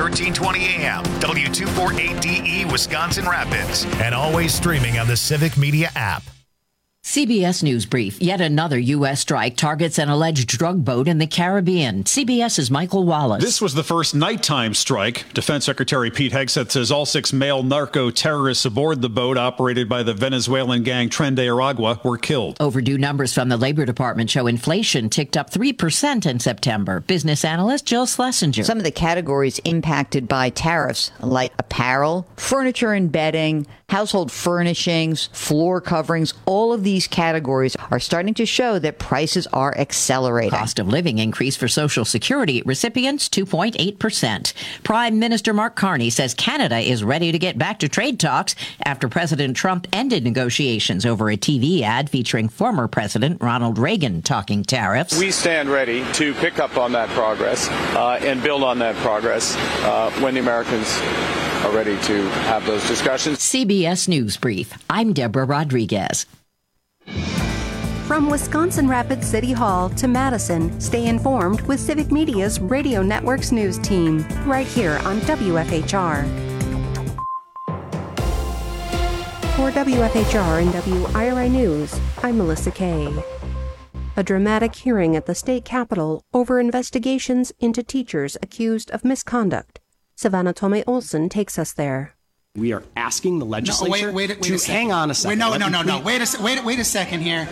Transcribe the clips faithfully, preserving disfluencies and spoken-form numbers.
thirteen twenty A M, W two forty-eight D E, Wisconsin Rapids, and always streaming on the Civic Media app. C B S News Brief. Yet another U S strike targets an alleged drug boat in the Caribbean. CBS's Michael Wallace. This was the first nighttime strike. Defense Secretary Pete Hegseth says all six male narco-terrorists aboard the boat operated by the Venezuelan gang Tren de Aragua were killed. Overdue numbers from the Labor Department show inflation ticked up three percent in September. Business analyst Jill Schlesinger. Some of the categories impacted by tariffs, like apparel, furniture and bedding, household furnishings, floor coverings, all of these categories are starting to show that prices are accelerating. Cost of living increase for Social Security recipients two point eight percent. Prime Minister Mark Carney says Canada is ready to get back to trade talks after President Trump ended negotiations over a T V ad featuring former President Ronald Reagan talking tariffs. We stand ready to pick up on that progress uh, and build on that progress uh, when the Americans are ready to have those discussions. C B S News Brief. I'm Deborah Rodriguez. From Wisconsin Rapids City Hall to Madison, stay informed with Civic Media's Radio Network's news team, right here on W F H R. For W F H R and W I R I News, I'm Melissa Kay. A dramatic hearing at the state capitol over investigations into teachers accused of misconduct. Savannah Tomei-Olson takes us there. We are asking the legislature no, wait, wait, wait to a hang on a second. Wait, no, no, no, no. Wait a, wait, wait a second here.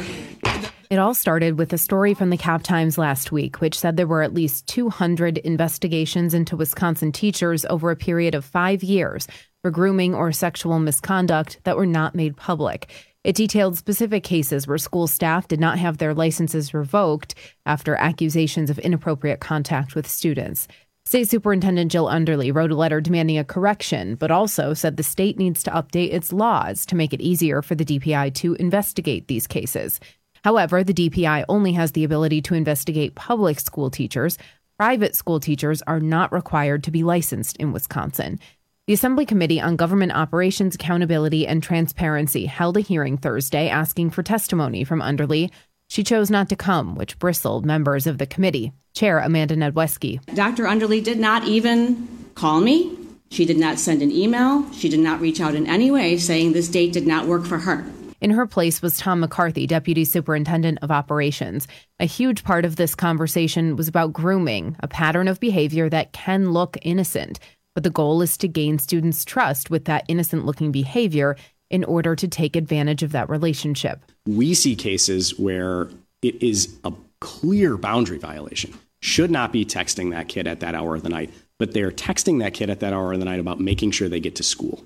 It all started with a story from the Cap Times last week, which said there were at least two hundred investigations into Wisconsin teachers over a period of five years for grooming or sexual misconduct that were not made public. It detailed specific cases where school staff did not have their licenses revoked after accusations of inappropriate contact with students. State Superintendent Jill Underly wrote a letter demanding a correction, but also said the state needs to update its laws to make it easier for the D P I to investigate these cases. However, the D P I only has the ability to investigate public school teachers. Private school teachers are not required to be licensed in Wisconsin. The Assembly Committee on Government Operations, Accountability, and Transparency held a hearing Thursday asking for testimony from Underly. She chose not to come, which bristled members of the committee. Chair Amanda Nedweski. Doctor Underly did not even call me. She did not send an email. She did not reach out in any way saying this date did not work for her. In her place was Tom McCarthy, Deputy Superintendent of Operations. A huge part of this conversation was about grooming, a pattern of behavior that can look innocent. But the goal is to gain students' trust with that innocent-looking behavior in order to take advantage of that relationship. We see cases where it is a clear boundary violation. Should not be texting that kid at that hour of the night, but they're texting that kid at that hour of the night about making sure they get to school.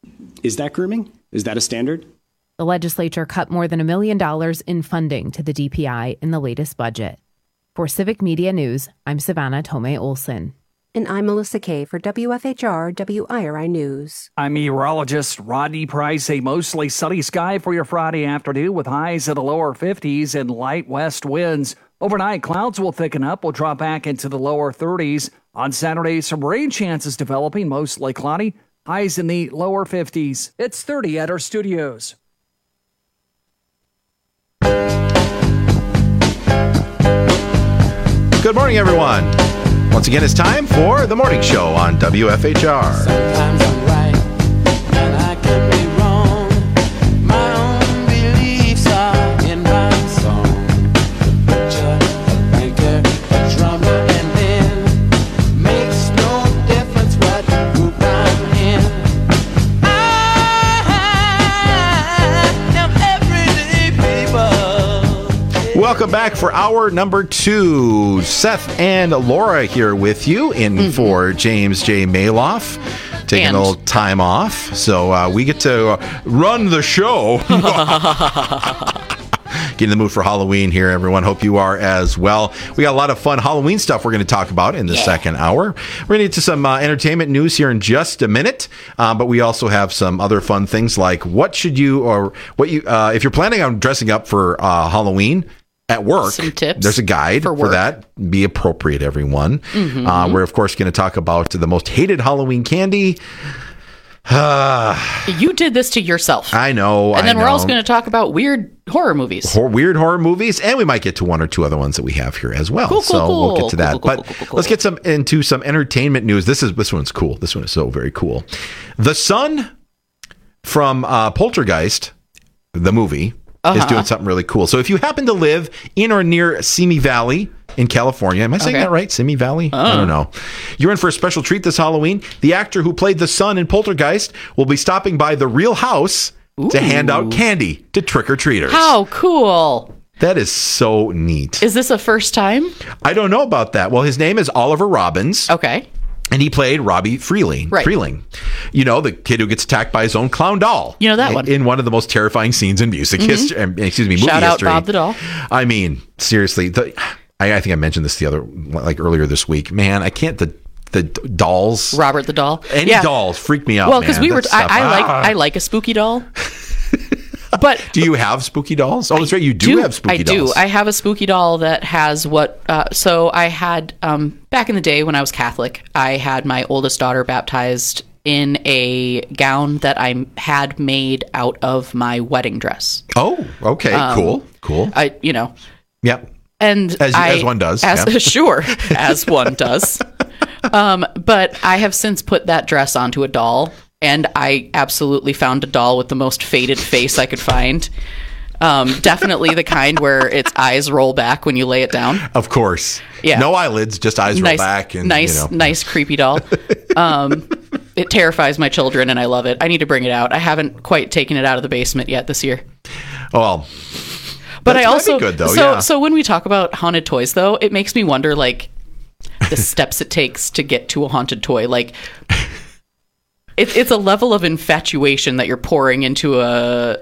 Is that grooming? Is that a standard? The legislature cut more than a million dollars in funding to the D P I in the latest budget. For Civic Media News, I'm Savannah Tomei-Olson. And I'm Melissa Kay for W F H R W I R I News. I'm meteorologist Rodney Price. A mostly sunny sky for your Friday afternoon with highs in the lower fifties and light west winds. Overnight, clouds will thicken up. We'll drop back into the lower thirties. On Saturday, some rain chances developing, mostly cloudy. Highs in the lower fifties. It's thirty at our studios. Good morning, everyone. Once again, it's time for The Morning Show on W F H R. Sometimes I'm right, and I can be wrong. My own beliefs are in my song. A butcher, a banker, a drummer, and then makes no difference what group I'm in. I am everyday people. Welcome back for hour number two. Seth and Laura here with you in mm-hmm. for James J. Maloff. Taking and. a little time off. So uh, we get to uh, run the show. Get in the mood for Halloween here, everyone. Hope you are as well. We got a lot of fun Halloween stuff we're going to talk about in the yeah. second hour. We're going to get to some uh, entertainment news here in just a minute. Uh, but we also have some other fun things like what should you, or what you, uh, if you're planning on dressing up for uh, Halloween, at work, some tips there's a guide for, for that. Be appropriate, everyone. Mm-hmm. Uh, we're, of course, going to talk about the most hated Halloween candy. You did this to yourself. I know. And then I we're know. also going to talk about weird horror movies. Hor- weird horror movies, and we might get to one or two other ones that we have here as well. Cool, cool, so cool. we'll get to that. Cool, cool, but cool, cool, cool. let's get some into some entertainment news. This is this one's cool. This one is so very cool. The son from uh, Poltergeist, the movie, Uh-huh. is doing something really cool. So if you happen to live in or near Simi Valley in California, am I saying Okay. that right? Simi Valley? Uh. I don't know. You're in for a special treat this Halloween. The actor who played the son in Poltergeist will be stopping by the Real House to hand out candy to trick-or-treaters. How cool. That is so neat. Is this a first time? I don't know about that. Well, his name is Oliver Robbins. Okay. And he played Robbie Freeling. Right. Freeling. You know, the kid who gets attacked by his own clown doll. You know that in, one. In one of the most terrifying scenes in music Mhm. history. um, Excuse me, movie Shout out history. Bob the doll. I mean, seriously. The, I, I think I mentioned this the other, like earlier this week. Man, I can't, the the dolls. Robert the doll. Any Yeah. dolls freak me out, Well, because man. we were, That I, stuff, I like, ah. I like a spooky doll. But do you have spooky dolls? Oh, that's right. You do, have spooky I dolls. do. I have a spooky doll that has what. Uh, so I had um, back in the day when I was Catholic, I had my oldest daughter baptized in a gown that I had made out of my wedding dress. Oh, okay. Um, cool. Cool. I, you know, Yep. and As- I, as one does, As yeah. sure, as one does. Um, but I have since put that dress onto a doll, and I absolutely found a doll with the most faded face I could find. Um, definitely the kind where its eyes roll back when you lay it down. Of course. Yeah. No eyelids, just eyes nice, roll back. And, nice, you know. nice, creepy doll. Um, it terrifies my children, and I love it. I need to bring it out. I haven't quite taken it out of the basement yet this year. Well, But that's- I that'd also be good, though. so yeah. so when we talk about haunted toys, though, it makes me wonder, like, the steps it takes to get to a haunted toy. Like, it, it's a level of infatuation that you're pouring into a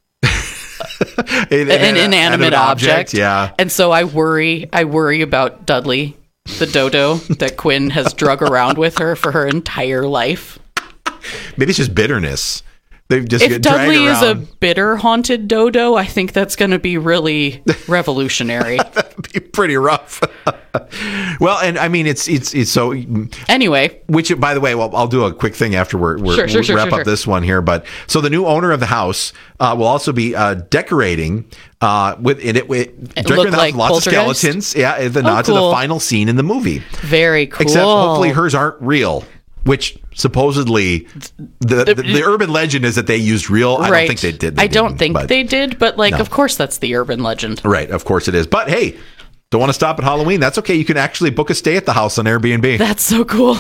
an, an inanimate object. Yeah. And so I worry, I worry about Dudley, the dodo that Quinn has drug around with her for her entire life. Maybe it's just bitterness. They've just If get dragged Dudley is a around. bitter haunted dodo, I think that's going to be really revolutionary. That'd be pretty rough. Well, and I mean, it's it's it's so. Anyway, which by the way, well, I'll do a quick thing after we're, we're Sure, sure, we'll sure, wrap sure, up sure. this one here. But so the new owner of the house uh, will also be uh, decorating uh, with in it. With, It decorating looked the house like with lots of Poltergeist? skeletons. Yeah, the Oh, nod to the cool. final scene in the movie. Very cool. Except hopefully hers aren't real. Which supposedly the, the the urban legend is that they used real. I don't Right. think they did. They I don't didn't, think but- they did, but like, No. of course, that's the urban legend. Right, of course it is. But hey, don't want to stop at Halloween? That's okay. You can actually book a stay at the house on Airbnb. That's so cool.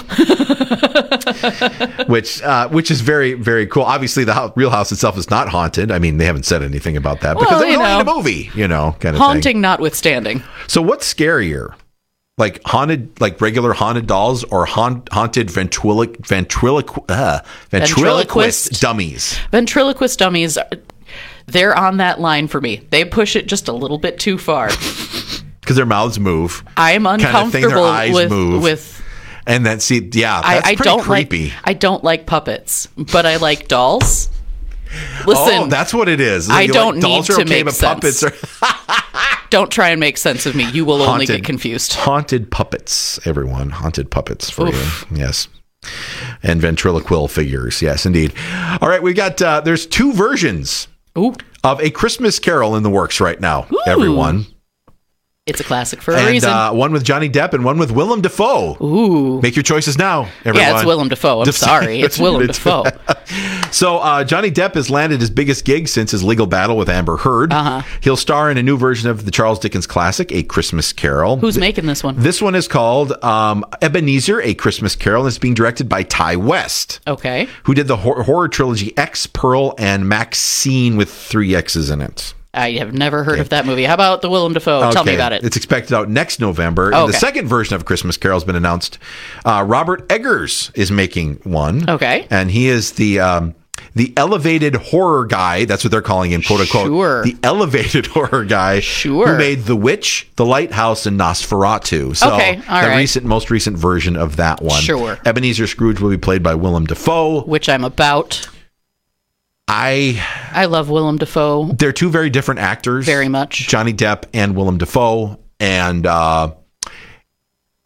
which uh, which is very, very cool. Obviously, the house, real house itself is not haunted. I mean, they haven't said anything about that because Well, they're you only in a know. movie, you know, kind of Haunting thing. notwithstanding. So what's scarier? Like haunted, like regular haunted dolls, or haunt, haunted ventriloqu- ventriloqu- uh, ventriloquist Ventriloquist. dummies? Ventriloquist dummies, are- they're on that line for me. They push it just a little bit too far. Because their mouths move. I'm Kind of thing, uncomfortable their eyes with move. with. And then see, yeah, I, that's I pretty don't creepy. like. I don't like puppets, but I like dolls. Listen, oh, that's what it is. I Like, don't dolls need are to okay, make but sense. puppets are Don't try and make sense of me. You will only Haunted. get confused. Haunted puppets, everyone. Haunted puppets for Oof. you. Yes. And ventriloquial figures. Yes, indeed. All right, we got, uh, there's two versions Ooh. of A Christmas Carol in the works right now, Ooh. everyone. It's a classic for a And reason. uh, one with Johnny Depp and one with Willem Dafoe. Ooh. Make your choices now, everyone. Yeah, it's Willem Dafoe. I'm Def- sorry. It's Willem Dafoe. So uh, Johnny Depp has landed his biggest gig since his legal battle with Amber Heard. Uh-huh. He'll star in a new version of the Charles Dickens classic, A Christmas Carol. Who's making this one? This one is called um, Ebenezer, A Christmas Carol, and it's being directed by Ty West, Okay. who did the hor- horror trilogy X, Pearl, and Maxine with three X's in it. I have never heard of that movie. How about the Willem Dafoe? Tell me Okay. about it. It's expected out next November. Oh, And the okay. second version of A Christmas Carol has been announced. Uh, Robert Eggers is making one. Okay. And he is the... Um, the elevated horror guy, that's what they're calling him, quote unquote. Sure. The elevated horror guy Sure. who made The Witch, The Lighthouse, and Nosferatu. So Okay, all the right. recent, most recent version of that one. Sure. Ebenezer Scrooge will be played by Willem Dafoe. Which I'm about. I I love Willem Dafoe they're two very different actors. very much. Johnny Depp and Willem Dafoe. And uh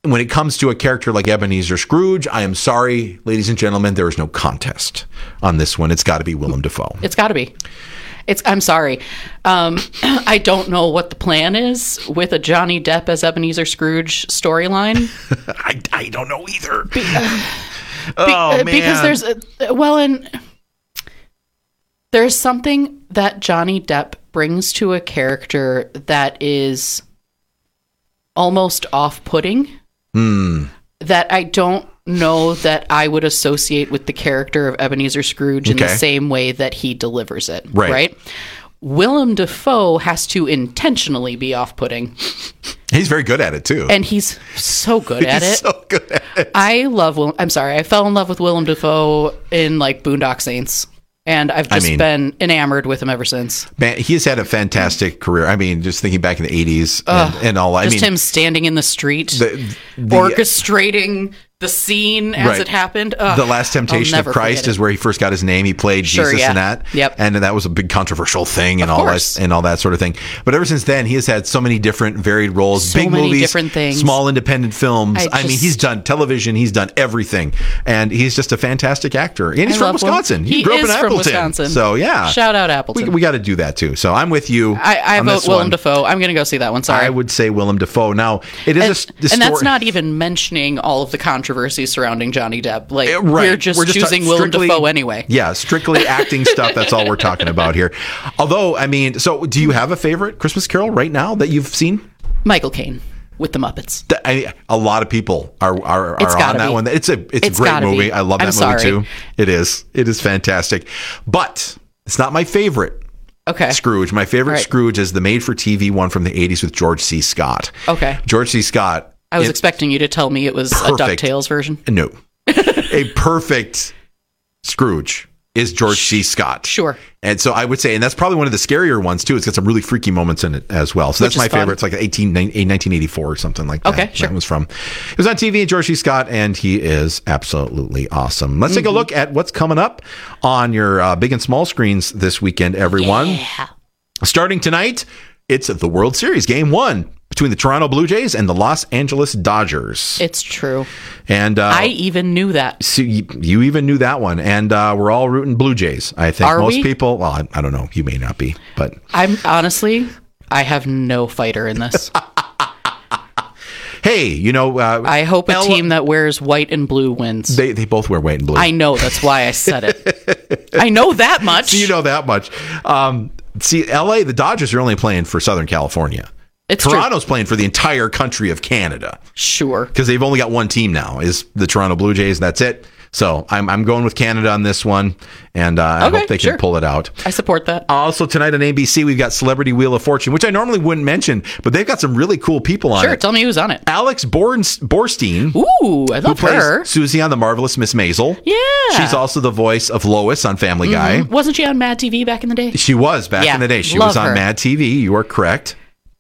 when it comes to a character like Ebenezer Scrooge, I am sorry, ladies and gentlemen, there is no contest on this one. It's got to be Willem Dafoe. It's got to be. It's. I'm sorry. Um, I don't know what the plan is with a Johnny Depp as Ebenezer Scrooge storyline. I, I don't know either. Be, uh, oh, be, man. Because there's, a, well, and there's something that Johnny Depp brings to a character that is almost off-putting. Mm. That I don't know that I would associate with the character of Ebenezer Scrooge in Okay. the same way that he delivers it. Right. Right? Willem Dafoe has to intentionally be off-putting. He's very good at it, too. And he's so good at He's it. so good at it. I love Willem. I'm sorry. I fell in love with Willem Dafoe in like Boondock Saints. And I've just I mean, been enamored with him ever since. Man, he has had a fantastic career. I mean, just thinking back in the eighties and, Ugh, and all. I just mean, him standing in the street, the, the, orchestrating the scene as Right. it happened. Ugh, The Last Temptation I'll of never Christ forget is where he first got his name. He played Sure, Jesus yeah. in that. Yep. And that was a big controversial thing and Of all course. that and all that sort of thing. But ever since then, he has had so many different varied roles, So big many movies, different things. small independent films. I I, mean, just- he's done television, he's done everything. And he's just a fantastic actor. And he's I from love Willem- Wisconsin. He grew up is in from Appleton. Wisconsin. So, yeah. Shout out Appleton. We, we got to do that too. So I'm with you. I, I on vote this Willem one. Dafoe. I'm going to go see that one. Sorry. I would say Willem Dafoe. Now, it is and, a, s- the and that's story- not even mentioning all of the controversy surrounding Johnny Depp. Like, Uh, right. we're just We're just choosing ta- Willem strictly- Dafoe anyway. Yeah, strictly acting stuff. That's all we're talking about here. Although, I mean, so do you have a favorite Christmas Carol right now that you've seen? Michael Caine with the Muppets. Th- I, a lot of people are are, It's are gotta on that be. one. It's a it's, It's a great gotta movie. be. I love that I'm movie sorry. too. It is. It is fantastic. But it's not my favorite. Okay. Scrooge. My favorite Right. Scrooge is the made-for-T V one from the eighties with George C. Scott. Okay. George C. Scott. I was it- expecting you to tell me it was Perfect. a DuckTales version. No. A perfect Scrooge is George C. Scott. Sure. And so I would say, and that's probably one of the scarier ones too. It's got some really freaky moments in it as well. So Which that's my is fun. favorite. It's like eighteen, nineteen eighty-four or something like that. Okay, sure. That was from. It was on T V, George C. Scott, and he is absolutely awesome. Let's Mm-hmm. take a look at what's coming up on your uh, big and small screens this weekend, everyone. Yeah. Starting tonight, it's the World Series game one between the Toronto Blue Jays and the Los Angeles Dodgers. It's true. And uh, I even knew that. So you, you even knew that one, and uh, we're all rooting Blue Jays. I think Are most we? people. Well, I, I don't know. You may not be, but I'm honestly, I have no fighter in this. hey, you know, uh, I hope a L- team that wears white and blue wins. They they both wear white and blue. I know. That's why I said it. I know that much. So you know that much. Um, see, L A, the Dodgers are only playing for Southern California. It's Toronto's playing for the entire country of Canada. Sure. Because they've only got one team now, is the Toronto Blue Jays. That's it. So I'm I'm going with Canada on this one, and uh, I Okay, hope they sure. can pull it out. I support that. Also tonight on A B C, we've got Celebrity Wheel of Fortune, which I normally wouldn't mention, but they've got some really cool people on Sure. it. Tell me who's on it. Alex Borns- Borstein, Ooh, I who love plays her. Susie on The Marvelous Miss Maisel. Yeah. She's also the voice of Lois on Family Guy. Mhm. Wasn't she on Mad T V back in the day? She was back Yeah, in the day. She love was on her. Mad T V. You are correct.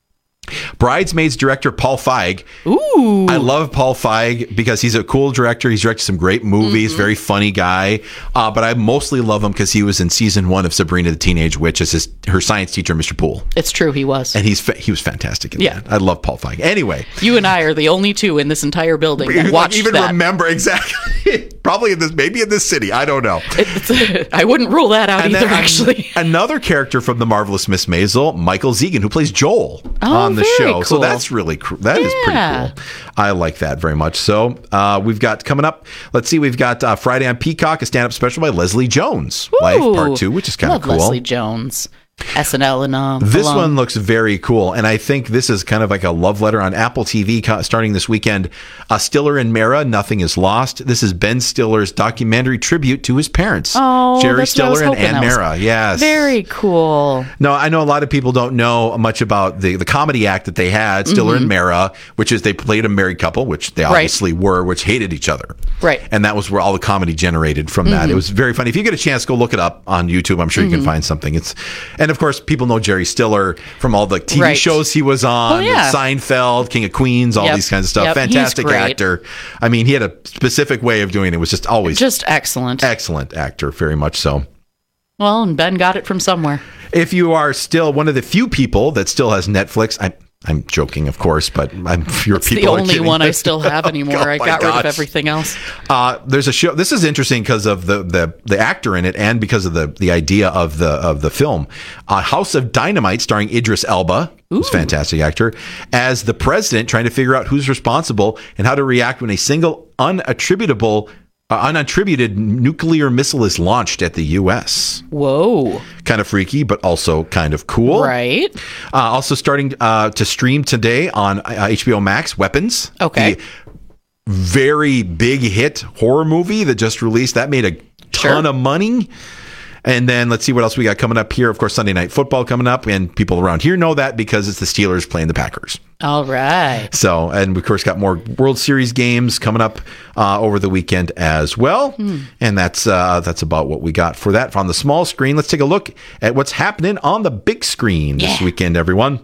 Bridesmaids director Paul Feig. Ooh. I love Paul Feig because he's a cool director. He's directed some great movies, Mm-hmm. very funny guy. Uh, but I mostly love him because he was in season one of Sabrina the Teenage Witch as his, her science teacher, Mister Poole. It's true. He was. And he's fa- he was fantastic in Yeah. that. I love Paul Feig. Anyway. You and I are the only two in this entire building that watched even that. remember exactly. Probably in this, maybe in this city. I don't know. It's, I wouldn't rule that out And either, then an- actually. another character from The Marvelous Miss Maisel, Michael Zegan, who plays Joel Oh, on the very show. So cool. that's really cool. That is Yeah. pretty cool. I like that very much. So uh, we've got coming up, let's see, we've got uh, Friday on Peacock, a stand-up special by Leslie Jones, Life Ooh. Part two, which is kind of Love cool. Leslie Jones. S N L and um, This alum. one looks very cool, and I think this is kind of like a love letter on Apple T V co- starting this weekend. Uh, Stiller and Mara, Nothing is Lost. This is Ben Stiller's documentary tribute to his parents, Oh, Jerry that's what I was Stiller and hoping Ann that was. Mara. Yes, Very cool. No, I know a lot of people don't know much about the, the comedy act that they had, Stiller Mhm. and Mara, which is they played a married couple, which they Right. obviously were, which hated each other. Right. And that was where all the comedy generated from that. Mhm. It was very funny. If you get a chance, go look it up on YouTube. I'm sure you Mhm. can find something. It's, and of course, people know Jerry Stiller from all the T V Right. shows he was on, Oh, yeah. Seinfeld, King of Queens, all Yep. these kinds of stuff. Yep. He's Fantastic great. actor. I mean, he had a specific way of doing it. It was just always Just excellent. excellent actor, very much so. Well, and Ben got it from somewhere. If you are still one of the few people that still has Netflix, I I'm joking, of course, but I'm fewer It's people the are only kidding. one I still have anymore. Oh I my got rid gosh. of everything else. Uh, there's a show. This is interesting because of the, the the actor in it, and because of the the idea of the of the film. Uh, House of Dynamite, starring Idris Elba, who's a fantastic actor, as the president, trying to figure out who's responsible and how to react when a single unattributable. Uh, unattributed nuclear missile is launched at the U S. Whoa. Kind of freaky, but also kind of cool. Right. Uh, also starting uh, to stream today on uh, H B O Max, Weapons. Okay. The very big hit horror movie that just released. That made a ton Sure. of money. And then let's see what else we got coming up here. Of course, Sunday Night Football coming up. And people around here know that because it's the Steelers playing the Packers. All right. So, and we, of course, got more World Series games coming up uh, over the weekend as well. Hmm. And that's uh, that's about what we got for that. On the small screen, let's take a look at what's happening on the big screen this Yeah. weekend, everyone.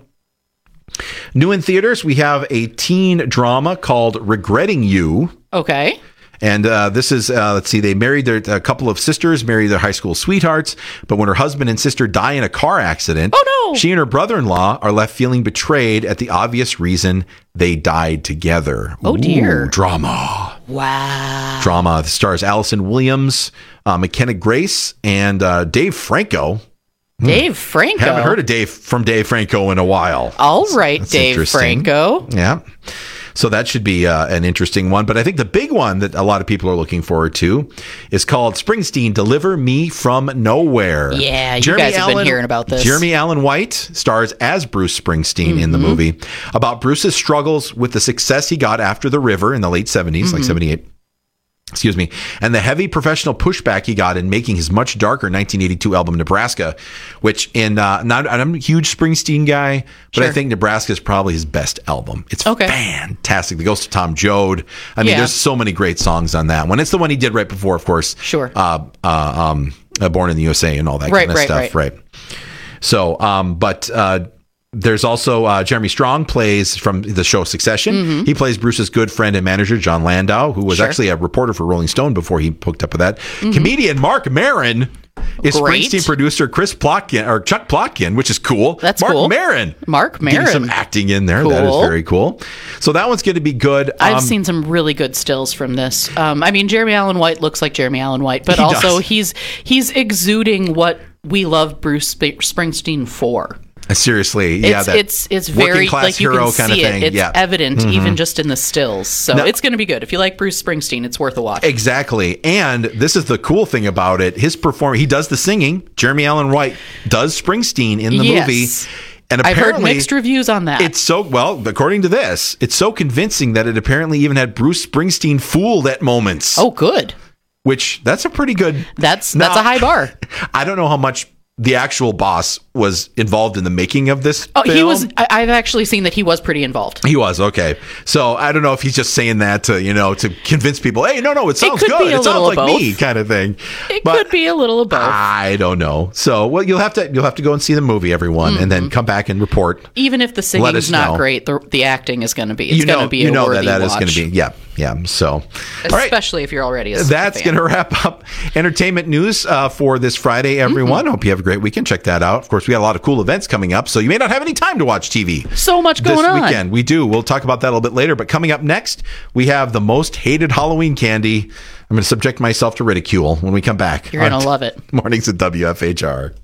New in theaters, we have a teen drama called Regretting You. Okay. And uh, this is, uh, let's see, they married their, a couple of sisters, married their high school sweethearts. But when her husband and sister die in a car accident, oh no, she and her brother-in-law are left feeling betrayed at the obvious reason they died together. Oh, dear. Ooh, drama. Wow. Drama. The stars Allison Williams, uh, McKenna Grace, and uh, Dave Franco. Dave Franco. Haven't heard of Dave from Dave Franco in a while. All right, That's Dave interesting. Franco. Yeah. So that should be uh, an interesting one. But I think the big one that a lot of people are looking forward to is called Springsteen, Deliver Me from Nowhere. Yeah, you guys have been hearing about this. Jeremy Allen White stars as Bruce Springsteen in the Mhm. movie about Bruce's struggles with the success he got after The River in the late seventies, like Mhm. seventy-eight. Excuse me. And the heavy professional pushback he got in making his much darker nineteen eighty-two album, Nebraska, which in, uh, not, I'm a huge Springsteen guy, but I Sure. think Nebraska is probably his best album. It's Okay. fantastic. The Ghost of Tom Joad. I mean, Yeah. there's so many great songs on that one. It's the one he did right before, of course. Sure. Uh, uh, um, uh, Born in the U S A and all that Right, kind of right, stuff. right. So, um, but, uh, there's also uh, Jeremy Strong plays from the show Succession. Mhm. He plays Bruce's good friend and manager, John Landau, who was Sure. actually a reporter for Rolling Stone before he hooked up with that. Mhm. Comedian Mark Maron is Great. Springsteen producer Chris Plotkin, or Chuck Plotkin, which is cool. That's Mark cool. Maron. Mark Getting Maron. some acting in there. That is Cool. very cool. So that one's going to be good. I've Um, seen some really good stills from this. Um, I mean, Jeremy Allen White looks like Jeremy Allen White, but He also does. he's he's exuding what we love Bruce Sp- Springsteen for. Seriously, yeah, It's that it's it's working very class like you hero can kind of see it. thing. It's Yeah. evident Mhm. even just in the stills. So No. it's going to be good. If you like Bruce Springsteen, it's worth a watch. Exactly. And this is the cool thing about it. His performance, he does the singing. Jeremy Allen White does Springsteen in the Yes. movie. And I've heard apparently, mixed reviews on that. it's so, well, according to this, it's so convincing that it apparently even had Bruce Springsteen fooled at moments. Oh, good. Which, that's a pretty good. That's Now, that's a high bar. I don't know how much the actual boss was involved in the making of this Oh, he film. was. I, I've actually seen that he was pretty involved. He was, okay. So I don't know if he's just saying that to, you know, to convince people, hey, no, no, it sounds could good. be a It sounds little like of me, both. kind of thing. It But could be a little of both. I don't know. So, well, you'll have to you'll have to go and see the movie, everyone, and then come back and report. Even if the Let singing's us not know. great, the, the acting is going to be. It's you know, going to be you a know worthy that that is watch. going to be, yeah, yeah. So, all right. Especially if you're already a That's fan. going to wrap up entertainment news uh, for this Friday, everyone. Mm-hmm. Hope you have a great weekend. Check that out. Of course, we got a lot of cool events coming up, so you may not have any time to watch T V. So much going this on. weekend. We do. We'll talk about that a little bit later. But coming up next, we have the most hated Halloween candy. I'm going to subject myself to ridicule when we come back. You're going on to love it. Mornings at W F H R.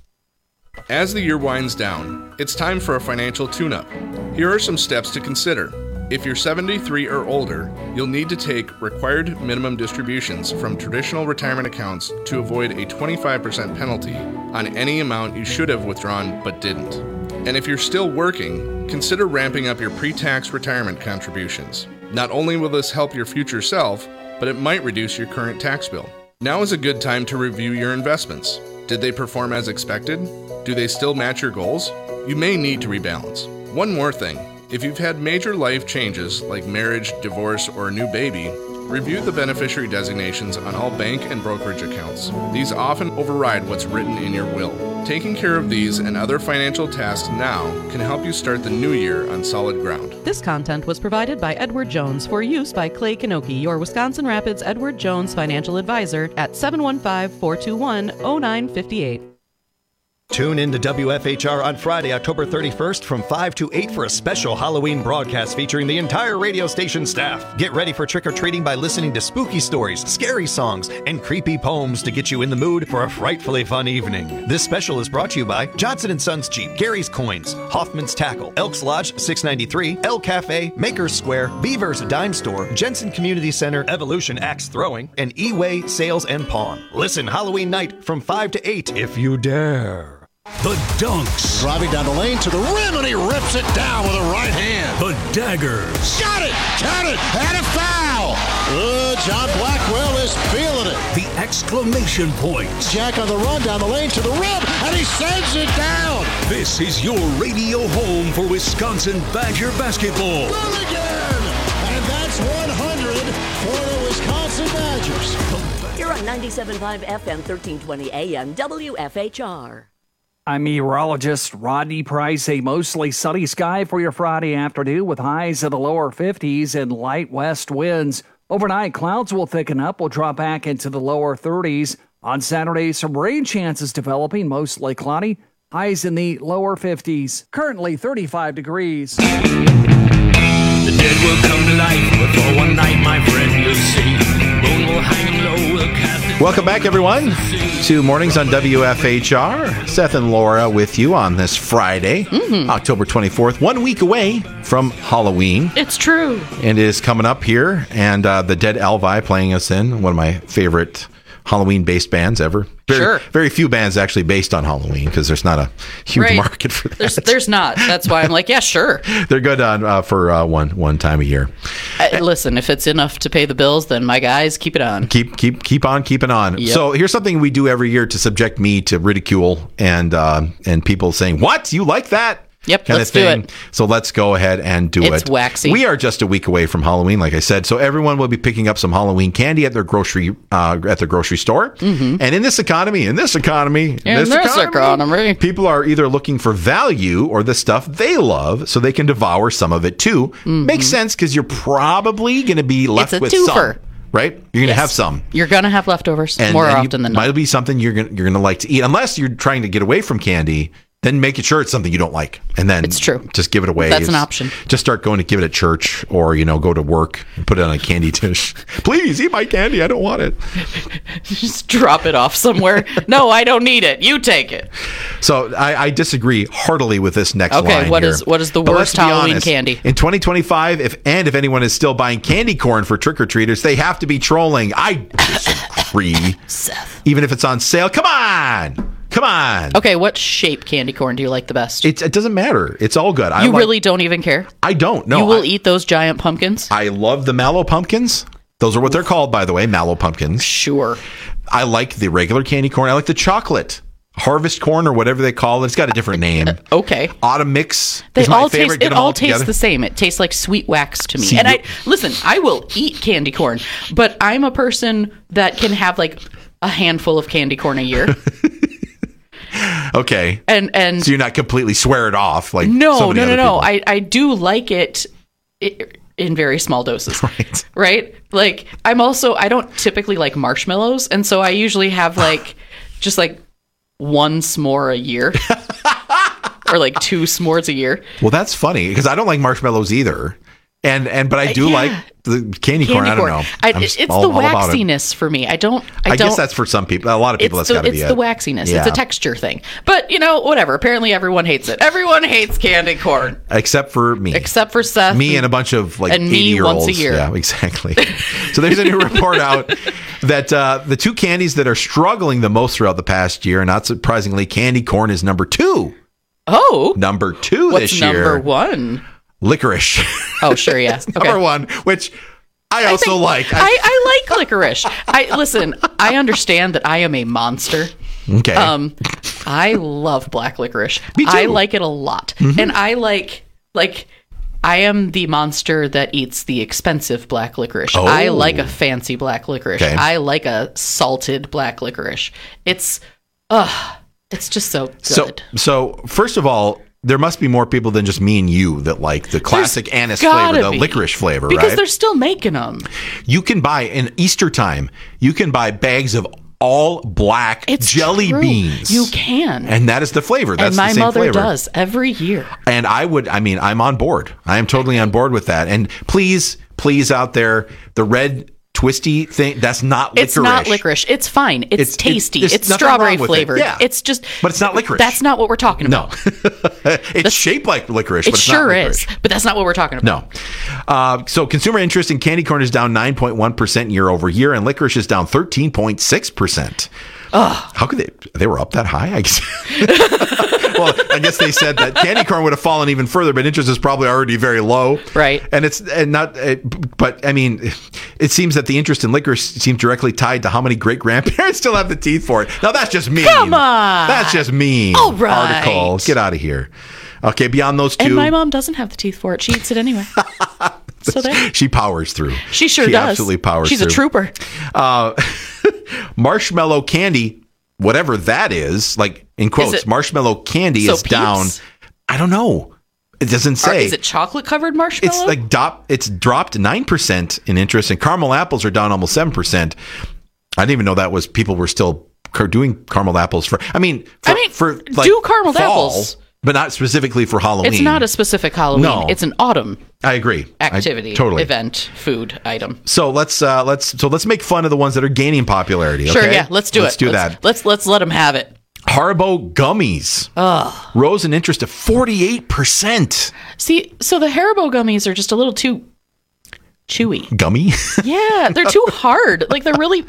As the year winds down, it's time for a financial tune-up. Here are some steps to consider. If you're seventy-three or older, you'll need to take required minimum distributions from traditional retirement accounts to avoid a twenty-five percent penalty on any amount you should have withdrawn but didn't. And if you're still working, consider ramping up your pre-tax retirement contributions. Not only will this help your future self, but it might reduce your current tax bill. Now is a good time to review your investments. Did they perform as expected? Do they still match your goals? You may need to rebalance. One more thing. If you've had major life changes like marriage, divorce, or a new baby, review the beneficiary designations on all bank and brokerage accounts. These often override what's written in your will. Taking care of these and other financial tasks now can help you start the new year on solid ground. This content was provided by Edward Jones for use by Clay Kanoki, your Wisconsin Rapids Edward Jones financial advisor at seven one five, four two one, zero nine five eight. Tune in to W F H R on Friday, October thirty-first from five to eight for a special Halloween broadcast featuring the entire radio station staff. Get ready for trick-or-treating by listening to spooky stories, scary songs, and creepy poems to get you in the mood for a frightfully fun evening. This special is brought to you by Johnson and Sons Jeep, Gary's Coins, Hoffman's Tackle, Elks Lodge six ninety-three, El Cafe, Maker's Square, Beaver's Dime Store, Jensen Community Center, Evolution Axe Throwing, and E-Way Sales and Pawn. Listen Halloween night from five to eight if you dare. The Dunks. Driving down the lane to the rim, and he rips it down with a right hand. The Daggers. Got it! Count it! And a foul! Uh, John Blackwell is feeling it. The exclamation points. Jack on the run down the lane to the rim, and he sends it down. This is your radio home for Wisconsin Badger basketball. Mulligan! And that's one hundred for the Wisconsin Badgers. You're on ninety-seven point five F M, thirteen twenty A M, W F H R. I'm meteorologist Rodney Price. A mostly sunny sky for your Friday afternoon with highs in the lower fifties and light west winds. Overnight, clouds will thicken up. We'll drop back into the lower thirties. On Saturday, some rain chances developing, mostly cloudy. Highs in the lower fifties. Currently thirty-five degrees. The dead will come to life, but for one night, my friend, you'll see. Moon will hang low, we'll cast it. Welcome back, everyone, to Mornings on W F H R. Seth and Laura with you on this Friday, mm-hmm. October twenty-fourth, one week away from Halloween. It's true. And it is coming up here, and uh, the Dead Elvi playing us in, one of my favorite Halloween-based bands ever. Very, sure. Very few bands actually based on Halloween because there's not a huge right. market for that. There's, there's not. That's why I'm like, yeah, sure. They're good on uh, for uh, one one time a year. Uh, listen, if it's enough to pay the bills, then my guys, keep it on. Keep keep keep on keeping on. Yep. So here's something we do every year to subject me to ridicule and uh, and people saying, "What? You like that?" Yep, kind let's of thing. do it. So let's go ahead and do it's it. It's waxy. We are just a week away from Halloween, like I said. So everyone will be picking up some Halloween candy at their grocery uh, at their grocery store. Mm-hmm. And in this economy, in this economy, in this, this economy, economy, people are either looking for value or the stuff they love, so they can devour some of it too. Mm-hmm. Makes sense because you're probably going to be left it's a with twofer. some. Right? You're going to yes. have some. You're going to have leftovers and, more and often than not. Might be something you're going you're going to like to eat, unless you're trying to get away from candy. Then make sure it's something you don't like, and then it's true. Just give it away. That's it's, an option. Just start going to give it at church, or you know, go to work and put it on a candy dish. Please eat my candy. I don't want it. Just drop it off somewhere. No, I don't need it. You take it. So I, I disagree heartily with this next okay, line. Okay, what here. is what is the but worst Halloween honest, candy in twenty twenty-five? If and if anyone is still buying candy corn for trick or treaters, they have to be trolling. I disagree. Seth. Even if it's on sale, come on. Come on. Okay, what shape candy corn do you like the best? It's, it doesn't matter. It's all good. I you like, really don't even care? I don't. No. You will I, eat those giant pumpkins? I love the mallow pumpkins. Those are what they're called, by the way, mallow pumpkins. Sure. I like the regular candy corn. I like the chocolate. Harvest corn or whatever they call it. It's got a different name. Okay. Autumn mix. They is my all favorite. taste. It all, all tastes tastes the same. It tastes like sweet wax to me. See, and I listen. I will eat candy corn, but I'm a person that can have like a handful of candy corn a year. Okay. And and so you're not completely swear it off like no so many no no other no. people. I I do like it. it in very small doses. Right. Right? Like I'm also I don't typically like marshmallows, and so I usually have like just like one s'more a year. Or like two s'mores a year. Well, that's funny because I don't like marshmallows either. And and but I do uh, yeah. like the candy, candy corn. I don't know. I, it's all, the waxiness it. for me. I don't. I, I don't, guess that's for some people. A lot of people. It's That's got to be. be. It's a, the waxiness. Yeah. It's a texture thing. But you know, whatever. Apparently, everyone hates it. Everyone hates candy corn, except for me. Except for Seth. Me and a bunch of like and me once a year. Yeah, exactly. So there's a new report out that uh, the two candies that are struggling the most throughout the past year, not surprisingly, candy corn is number two. Oh, number two What's this year. Number one. Licorice. Oh, sure, yeah. Okay. Number one, which I also I think, like. I, I like licorice. I listen. I understand that I am a monster. Okay. Um, I love black licorice. Me too. I like it a lot, mm-hmm. and I like like. I am the monster that eats the expensive black licorice. Oh. I like a fancy black licorice. Okay. I like a salted black licorice. It's, ugh, it's just so good. So, so first of all, there must be more people than just me and you that like the classic There's anise flavor, the be. licorice flavor, because right? they're still making them. You can buy, in Easter time, you can buy bags of all black It's jelly true. beans. You can. And that is the flavor. That's and my the same mother flavor. does every year. And I would, I mean, I'm on board. I am totally on board with that. And please, please out there, the red twisty thing, that's not licorice. It's not licorice. It's fine. It's, It's- tasty. it's- It's, there's nothing strawberry wrong with it. flavored. Yeah. It's just. But it's not licorice. That's not what we're talking about. No. It's shaped like licorice, It but it's sure not licorice. is. But that's not what we're talking about. No. Uh, so consumer interest in candy corn is down nine point one percent year over year, and licorice is down thirteen point six percent. Ugh. How could they? They were up that high? I guess. Well, I guess they said that candy corn would have fallen even further, but interest is probably already very low. Right. And it's and not, it, but I mean, it seems that the interest in licorice seems directly tied to how many great grandparents still have the teeth for it. Now, that's just mean. Come on. That's just mean. All right. Article. Get out of here. Okay, beyond those two. And my mom doesn't have the teeth for it. She eats it anyway. So there. She powers through. She sure she does. absolutely powers She's through. a trooper. Uh, marshmallow candy, whatever that is, like in quotes, it- marshmallow candy So is down. Peeps? I don't know. It doesn't Or say. is it chocolate covered marshmallow? It's like dop, it's dropped nine percent in interest, and caramel apples are down almost seven percent. I didn't even know that was people were still car- doing caramel apples for. I mean, for, I mean, for like do caramel fall, apples. but not specifically for Halloween. It's not a specific Halloween. No. It's an autumn I agree. activity, I, totally. event, food item. So let's uh, let's so let's make fun of the ones that are gaining popularity. Sure, okay? yeah, let's do let's it. do let's, that. Let's let's let them have it. Haribo gummies Ugh. rose in interest to forty-eight percent. See, so the Haribo gummies are just a little too chewy. Gummy? Yeah, they're too hard. Like they're really.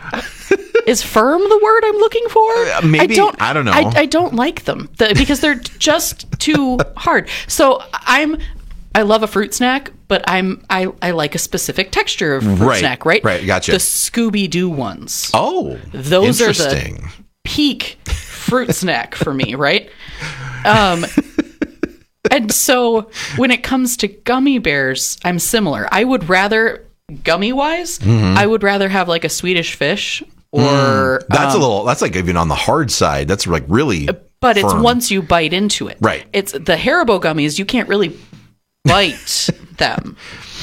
Is firm the word I'm looking for? Uh, maybe. I don't, I don't know. I, I don't like them the, because they're just too hard. So I'm. I love a fruit snack, but I'm I, I like a specific texture of fruit Right, snack, right? right, gotcha. The Scooby Doo ones. Oh, Those are interesting. the peak fruit snack for me, right? Um, and so when it comes to gummy bears, I'm similar. I would rather, gummy wise, Mhm. I would rather have like a Swedish Fish or. Mm, that's um, a little. That's like even on the hard side. That's like really. But it's firm. once you bite into it. Right. It's the Haribo gummies, you can't really bite them.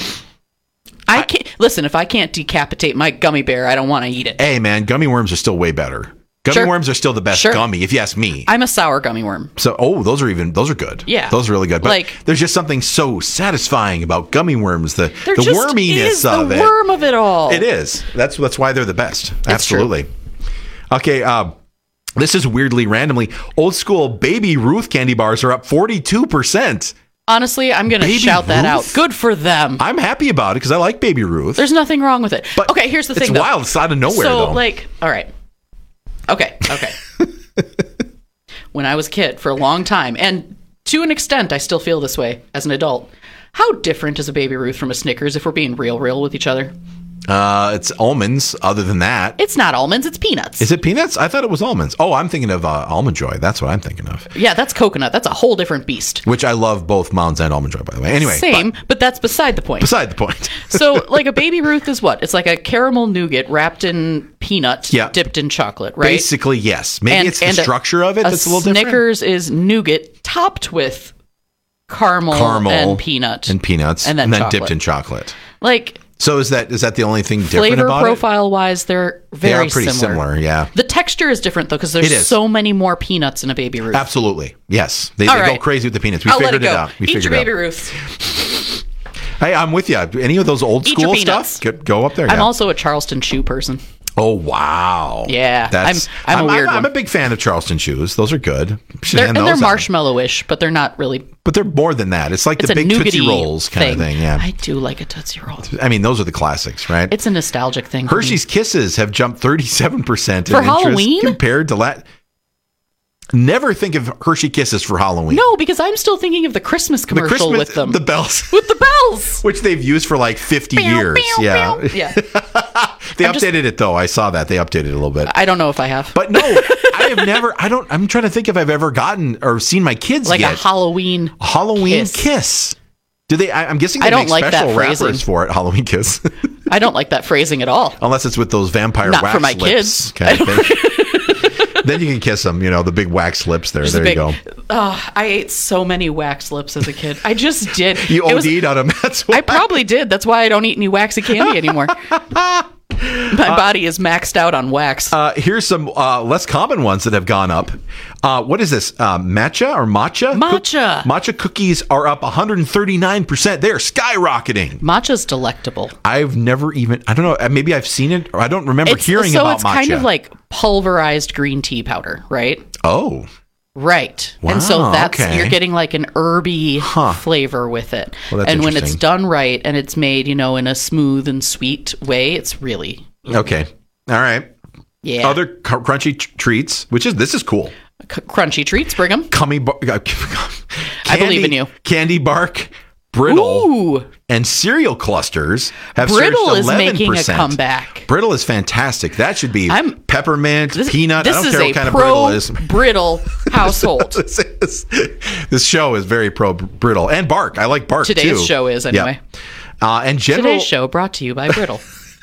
I can't. Listen, if I can't decapitate my gummy bear, I don't want to eat it. Hey man, gummy worms are still way better. Gummy Sure. worms are still the best Sure. gummy, if you ask me. I'm a sour gummy worm. So, oh, those are even those are good. Yeah. those are really good. But Like- there's just something so satisfying about gummy worms. The There the just worminess is the of it. worm of it all. It is. That's that's why they're the best. true. Absolutely. Okay. Uh, this is weirdly randomly old school Baby Ruth candy bars are up forty-two percent. Honestly, I'm going to Baby shout that out. Ruth? Good for them. I'm happy about it because I like Baby Ruth. There's nothing wrong with it. okay, here's the it's thing. though. wild. It's out of nowhere. So, though. like, all right. Okay, okay. When I was a kid for a long time, and to an extent, I still feel this way as an adult. How different is a Baby Ruth from a Snickers if we're being real, real with each other? uh, it's almonds. Other than that, It's not almonds, it's peanuts. is it peanuts? I thought it was almonds. Oh, I'm thinking of uh, Almond Joy. That's what I'm thinking of. Yeah, that's coconut. That's a whole different beast. Which I love both Mounds and Almond Joy, by the way. Anyway, Same, but, that's beside the point. beside the point. So, like a Baby Ruth is what? It's like a caramel nougat wrapped in peanut, Yeah. dipped in chocolate, right? Basically, yes. Maybe And- it's the and a- structure of it a that's a little different. Snickers is nougat topped with caramel, Caramel and peanut and peanuts, and then, chocolate. dipped in chocolate. Like So is that is that the only thing different flavor about profile wise, they're it? very They are pretty similar. similar. Yeah. The texture is different though because It there's is. so many more peanuts in a Baby Ruth. Absolutely. Yes. They, All they go right. crazy with the peanuts. We I'll let figured it it, go. out. We Eat figured your it Baby out. Ruths. Hey, I'm with you. Any of those old Eat your school peanuts. stuff? Go, go up there. I'm yeah. also a Charleston shoe person. Oh wow! Yeah, That's, I'm- I'm a weird I'm, one. a big fan of Charleston shoes. Those are good. Should They're, hand and they're those out. marshmallow-ish, but they're not really. But they're more than that. It's like It's the a big Tootsie nougaty Rolls kind of thing. Yeah. I do like a Tootsie Roll. I mean, those are the classics, right? It's a nostalgic thing. for me. Hershey's Kisses have jumped thirty-seven percent in For interest Halloween? compared to la- Never think of Hershey Kisses for Halloween. No, because I'm still thinking of the Christmas the commercial Christmas, with them. the bells, with the bells, which they've used for like fifty Pew, years. pew, yeah, pew. Yeah. they I'm updated just- it though. I saw that they updated it a little bit. I don't know if I have. But no, I have never. I don't. I'm trying to think if I've ever gotten or seen my kids like get a Halloween a Halloween kiss. kiss. Do they? I, I'm guessing they I don't make like that special phrasing. wrappers for it. Halloween kiss, I don't like that phrasing at all. unless it's with those vampire Not wax for my lips kids. kind of thing. Then you can kiss them. You know the big wax lips there. Just there a you go. big- Oh, I ate so many wax lips as a kid. I just did. You It was- OD'd on them. That's why. I probably did. That's why I don't eat any waxy candy anymore. My uh, body is maxed out on wax. Uh, here's some uh, less common ones that have gone up. Uh, what is this? Uh, matcha or matcha? Matcha. Cook- matcha cookies are up one hundred thirty-nine percent. They're skyrocketing. Matcha's delectable. I've never even, I don't know, maybe I've seen it or I don't remember it's, hearing so about matcha. So it's kind of like pulverized green tea powder, right? Oh. Right. Wow, and so that's, okay. you're getting like an herby huh. flavor with it. Well, that's and when it's done right and it's made, you know, in a smooth and sweet way, it's really... Okay. All right. Yeah. Other c- crunchy t- treats, which is, this is cool. C- crunchy treats, bring them. Cummy bar- I believe in you. Candy bark, brittle, Ooh. and cereal clusters have brittle surged is eleven percent. Making a comeback. Brittle is fantastic. That should be I'm, peppermint, this, peanut. This I don't is care a what kind of pro brittle is. Brittle household. this, is, this show is very pro brittle. And bark. I like bark Today's too. Today's show is, anyway. Yep. Uh, and general, Today's show brought to you by Brittle.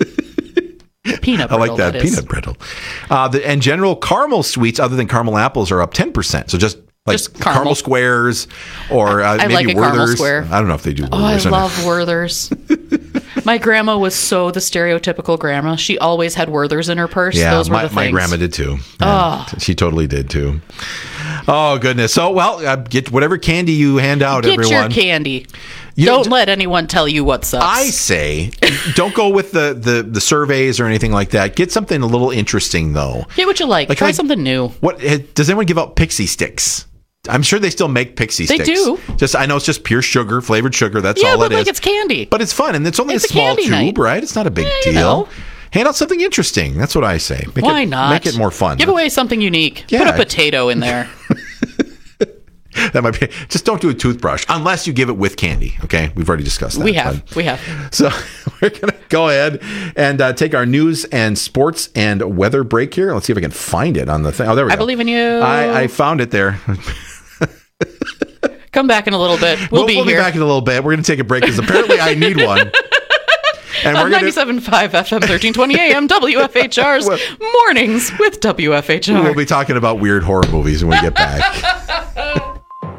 Peanut brittle. I like that, that peanut brittle. Uh, the, and general caramel sweets, other than caramel apples, are up ten percent. So just like just caramel. caramel squares or uh, I maybe like a Werther's. caramel square. I don't know if they do Werther's. Oh, I love Werther's. My grandma was so the stereotypical grandma. She always had Werther's in her purse. Yeah, Those were my, the things. my grandma did too. Yeah, oh. She totally did too. Oh, goodness. So, well, uh, get whatever candy you hand out, get everyone. Get your candy. You don't d- let anyone tell you what sucks. I say, don't go with the, the, the surveys or anything like that. Get something a little interesting, though. Get what you like. like Try like, something new. What does anyone give out pixie sticks? I'm sure they still make pixie they sticks. They do. Just I know it's just pure sugar, flavored sugar. That's yeah, all but it like is. It's candy. But it's fun, and it's only it's a small a tube, night. right? It's not a big yeah, deal. You know. Hand out something interesting. That's what I say. Make Why it, not? Make it more fun. Give away something unique. Yeah. Put a potato in there. That might be. Just don't do a toothbrush unless you give it with candy. Okay, we've already discussed that. We have. But, we have. So we're gonna go ahead and uh, take our news and sports and weather break here. Let's see if I can find it on the thing. Oh, there we I go. I believe in you. I, I found it there. Come back in a little bit. We'll, we'll be we'll here. We'll be back in a little bit. We're going to take a break because apparently I need one. And on ninety-seven point five F M, thirteen twenty A M, W F H R's Mornings with W F H R. We'll be talking about weird horror movies when we get back.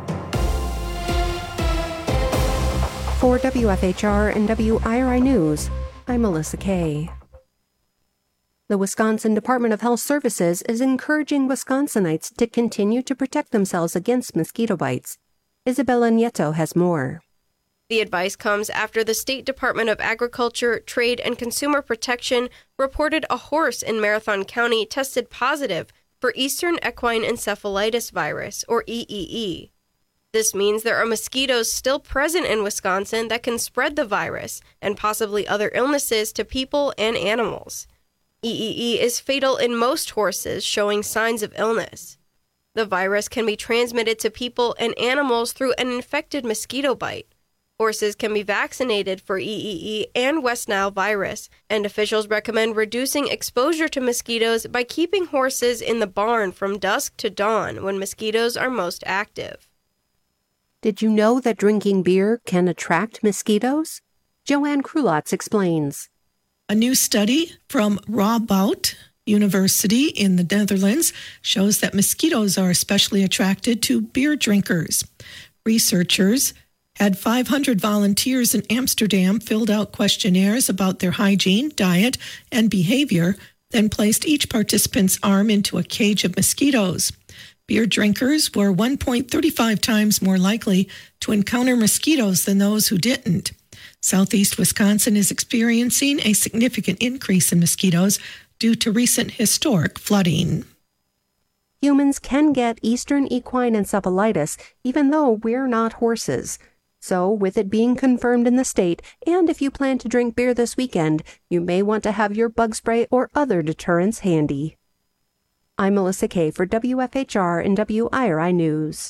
For W F H R and W I R I News, I'm Melissa Kay. The Wisconsin Department of Health Services is encouraging Wisconsinites to continue to protect themselves against mosquito bites. Isabella Nieto has more. The advice comes after the State Department of Agriculture, Trade, and Consumer Protection reported a horse in Marathon County tested positive for Eastern Equine Encephalitis Virus, or E E E. This means there are mosquitoes still present in Wisconsin that can spread the virus and possibly other illnesses to people and animals. E E E is fatal in most horses showing signs of illness. The virus can be transmitted to people and animals through an infected mosquito bite. Horses can be vaccinated for E E E and West Nile virus, and officials recommend reducing exposure to mosquitoes by keeping horses in the barn from dusk to dawn when mosquitoes are most active. Did you know that drinking beer can attract mosquitoes? Joanne Krulotz explains. A new study from Radboud University in the Netherlands shows that mosquitoes are especially attracted to beer drinkers. Researchers had five hundred volunteers in Amsterdam filled out questionnaires about their hygiene, diet, and behavior, then placed each participant's arm into a cage of mosquitoes. Beer drinkers were one point three five times more likely to encounter mosquitoes than those who didn't. Southeast Wisconsin is experiencing a significant increase in mosquitoes due to recent historic flooding. Humans can get Eastern equine encephalitis even though we're not horses. So, with it being confirmed in the state, and if you plan to drink beer this weekend, you may want to have your bug spray or other deterrents handy. I'm Melissa Kay for W F H R and W I R I News.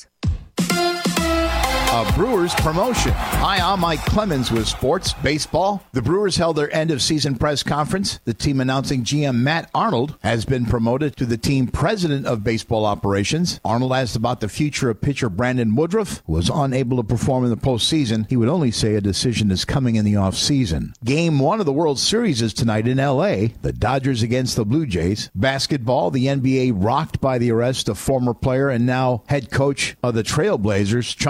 A Brewers promotion. Hi, I'm Mike Clemens with Sports Baseball. The Brewers held their end-of-season press conference. The team announcing G M Matt Arnold has been promoted to the team president of baseball operations. Arnold asked about the future of pitcher Brandon Woodruff, who was unable to perform in the postseason. He would only say a decision is coming in the offseason. Game one of the World Series is tonight in L A. The Dodgers against the Blue Jays. Basketball, the N B A rocked by the arrest of former player and now head coach of the Trailblazers, Chauncey Billups.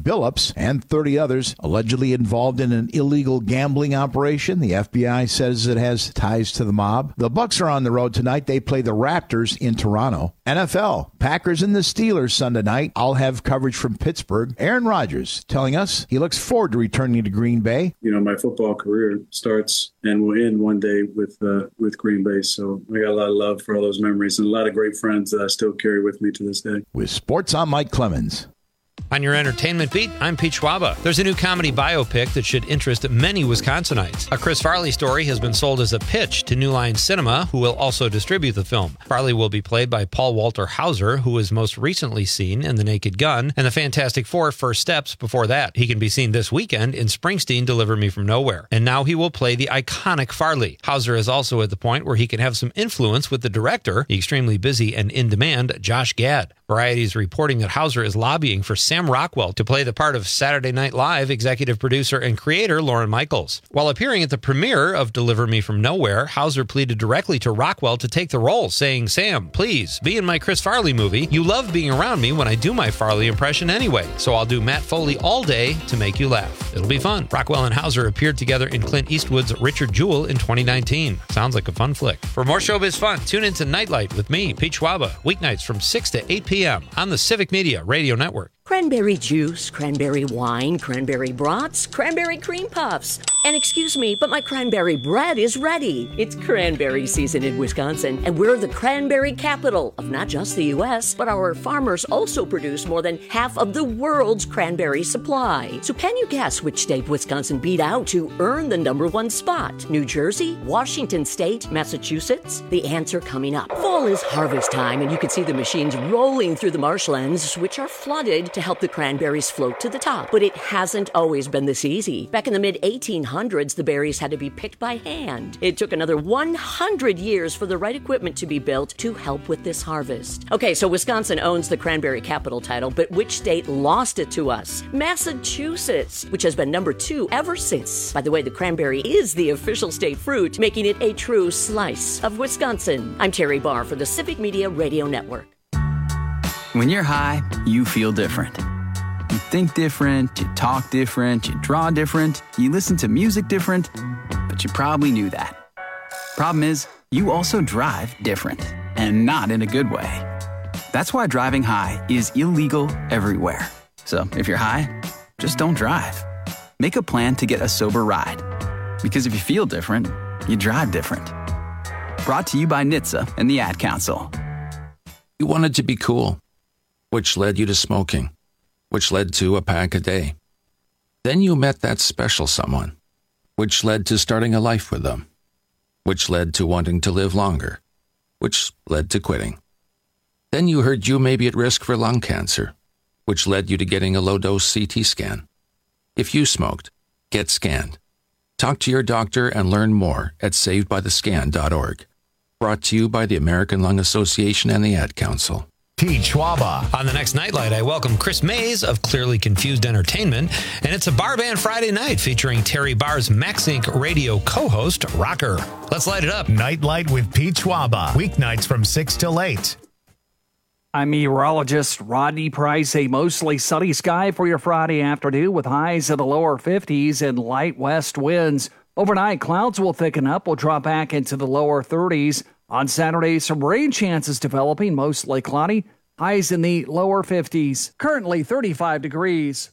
Billups and thirty others allegedly involved in an illegal gambling operation. The F B I says it has ties to the mob. The Bucs are on the road tonight. They play the Raptors in Toronto. N F L, Packers and the Steelers Sunday night. I'll have coverage from Pittsburgh. Aaron Rodgers telling us he looks forward to returning to Green Bay. You know, my football career starts and will end one day with uh, with Green Bay. So I got a lot of love for all those memories and a lot of great friends that I still carry with me to this day. With sports, I'm Mike Clemens. On your entertainment beat, I'm Pete Schwaba. There's a new comedy biopic that should interest many Wisconsinites. A Chris Farley story has been sold as a pitch to New Line Cinema, who will also distribute the film. Farley will be played by Paul Walter Hauser, who was most recently seen in The Naked Gun and The Fantastic Four First Steps before that. He can be seen this weekend in Springsteen Deliver Me From Nowhere. And now he will play the iconic Farley. Hauser is also at the point where he can have some influence with the director, the extremely busy and in-demand Josh Gad. Variety is reporting that Hauser is lobbying for Sam Rockwell to play the part of Saturday Night Live executive producer and creator Lorne Michaels. While appearing at the premiere of Deliver Me From Nowhere, Hauser pleaded directly to Rockwell to take the role, saying, "Sam, please, be in my Chris Farley movie. You love being around me when I do my Farley impression anyway, so I'll do Matt Foley all day to make you laugh. It'll be fun." Rockwell and Hauser appeared together in Clint Eastwood's Richard Jewell in twenty nineteen. Sounds like a fun flick. For more showbiz fun, tune into Nightlight with me, Pete Schwaba, weeknights from six to eight p.m. on the Civic Media Radio Network. Cranberry juice, cranberry wine, cranberry brats, cranberry cream puffs. And excuse me, but my cranberry bread is ready. It's cranberry season in Wisconsin, and we're the cranberry capital of not just the U S, but our farmers also produce more than half of the world's cranberry supply. So can you guess which state Wisconsin beat out to earn the number one spot? New Jersey, Washington State, Massachusetts? The answer coming up. Fall is harvest time, and you can see the machines rolling through the marshlands, which are flooded to help the cranberries float to the top. But it hasn't always been this easy. Back in the mid eighteen hundreds, the berries had to be picked by hand. It took another one hundred years for the right equipment to be built to help with this harvest. Okay, so Wisconsin owns the cranberry capital title, but which state lost it to us? Massachusetts, which has been number two ever since. By the way, the cranberry is the official state fruit, making it a true slice of Wisconsin. I'm Terry Barr for the Civic Media Radio Network. When you're high, you feel different. You think different, you talk different, you draw different, you listen to music different, but you probably knew that. Problem is, you also drive different, and not in a good way. That's why driving high is illegal everywhere. So if you're high, just don't drive. Make a plan to get a sober ride. Because if you feel different, you drive different. Brought to you by N H T S A and the Ad Council. You wanted to be cool, which led you to smoking, which led to a pack a day. Then you met that special someone, which led to starting a life with them, which led to wanting to live longer, which led to quitting. Then you heard you may be at risk for lung cancer, which led you to getting a low-dose C T scan. If you smoked, get scanned. Talk to your doctor and learn more at saved by the scan dot org. Brought to you by the American Lung Association and the Ad Council. Pete Schwaba. On the next Nightlight, I welcome Chris Mays of Clearly Confused Entertainment, and it's a Bar Band Friday night featuring Terry Barr's Max Incorporated radio co-host, Rocker. Let's light it up. Nightlight with Pete Schwaba. Weeknights from six till eight. I'm meteorologist Rodney Price. A mostly sunny sky for your Friday afternoon with highs in the lower fifties and light west winds. Overnight, clouds will thicken up. We'll drop back into the lower thirties. On Saturday, some rain chances developing, mostly cloudy. Highs in the lower fifties. Currently thirty-five degrees.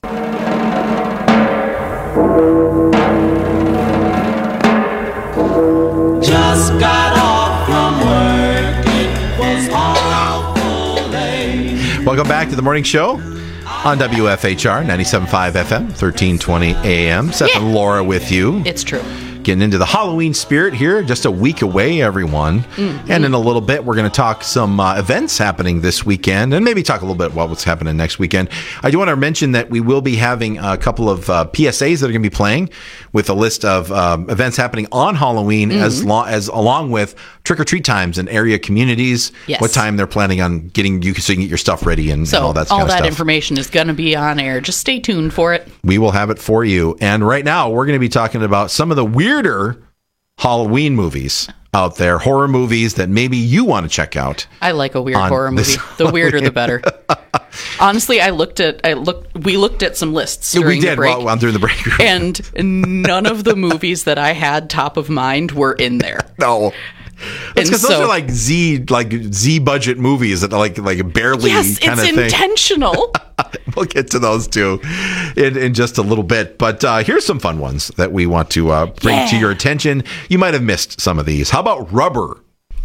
Just got off from work. It was awful late. Welcome back to the morning show on W F H R ninety-seven point five F M, thirteen twenty A M. Seth yeah. and Laura with you. It's true. Getting into the Halloween spirit here, just a week away, everyone. Mm-hmm. And in a little bit, we're going to talk some uh, events happening this weekend and maybe talk a little bit about what's happening next weekend. I do want to mention that we will be having a couple of uh, P S As that are going to be playing with a list of um, events happening on Halloween mm-hmm. as, lo- as along with trick-or-treat times in area communities, yes. what time they're planning on getting you so you can get your stuff ready and, so and all that all kind of that stuff. information is going to be on air. Just stay tuned for it. We will have it for you. And right now, we're going to be talking about some of the weirder Halloween movies out there, horror movies that maybe you want to check out. I like a weird horror movie. The weirder, the better. Honestly, I looked at I looked we looked at some lists Yeah, during we did the break, while, while during the break. and none of the movies that I had top of mind were in there. No. That's because And those so- are like Z like Z budget movies that are like like barely Yes, kind it's of thing. intentional. We'll get to those too in, in just a little bit. But uh, here's some fun ones that we want to uh, bring Yeah. to your attention. You might have missed some of these. How about Rubber?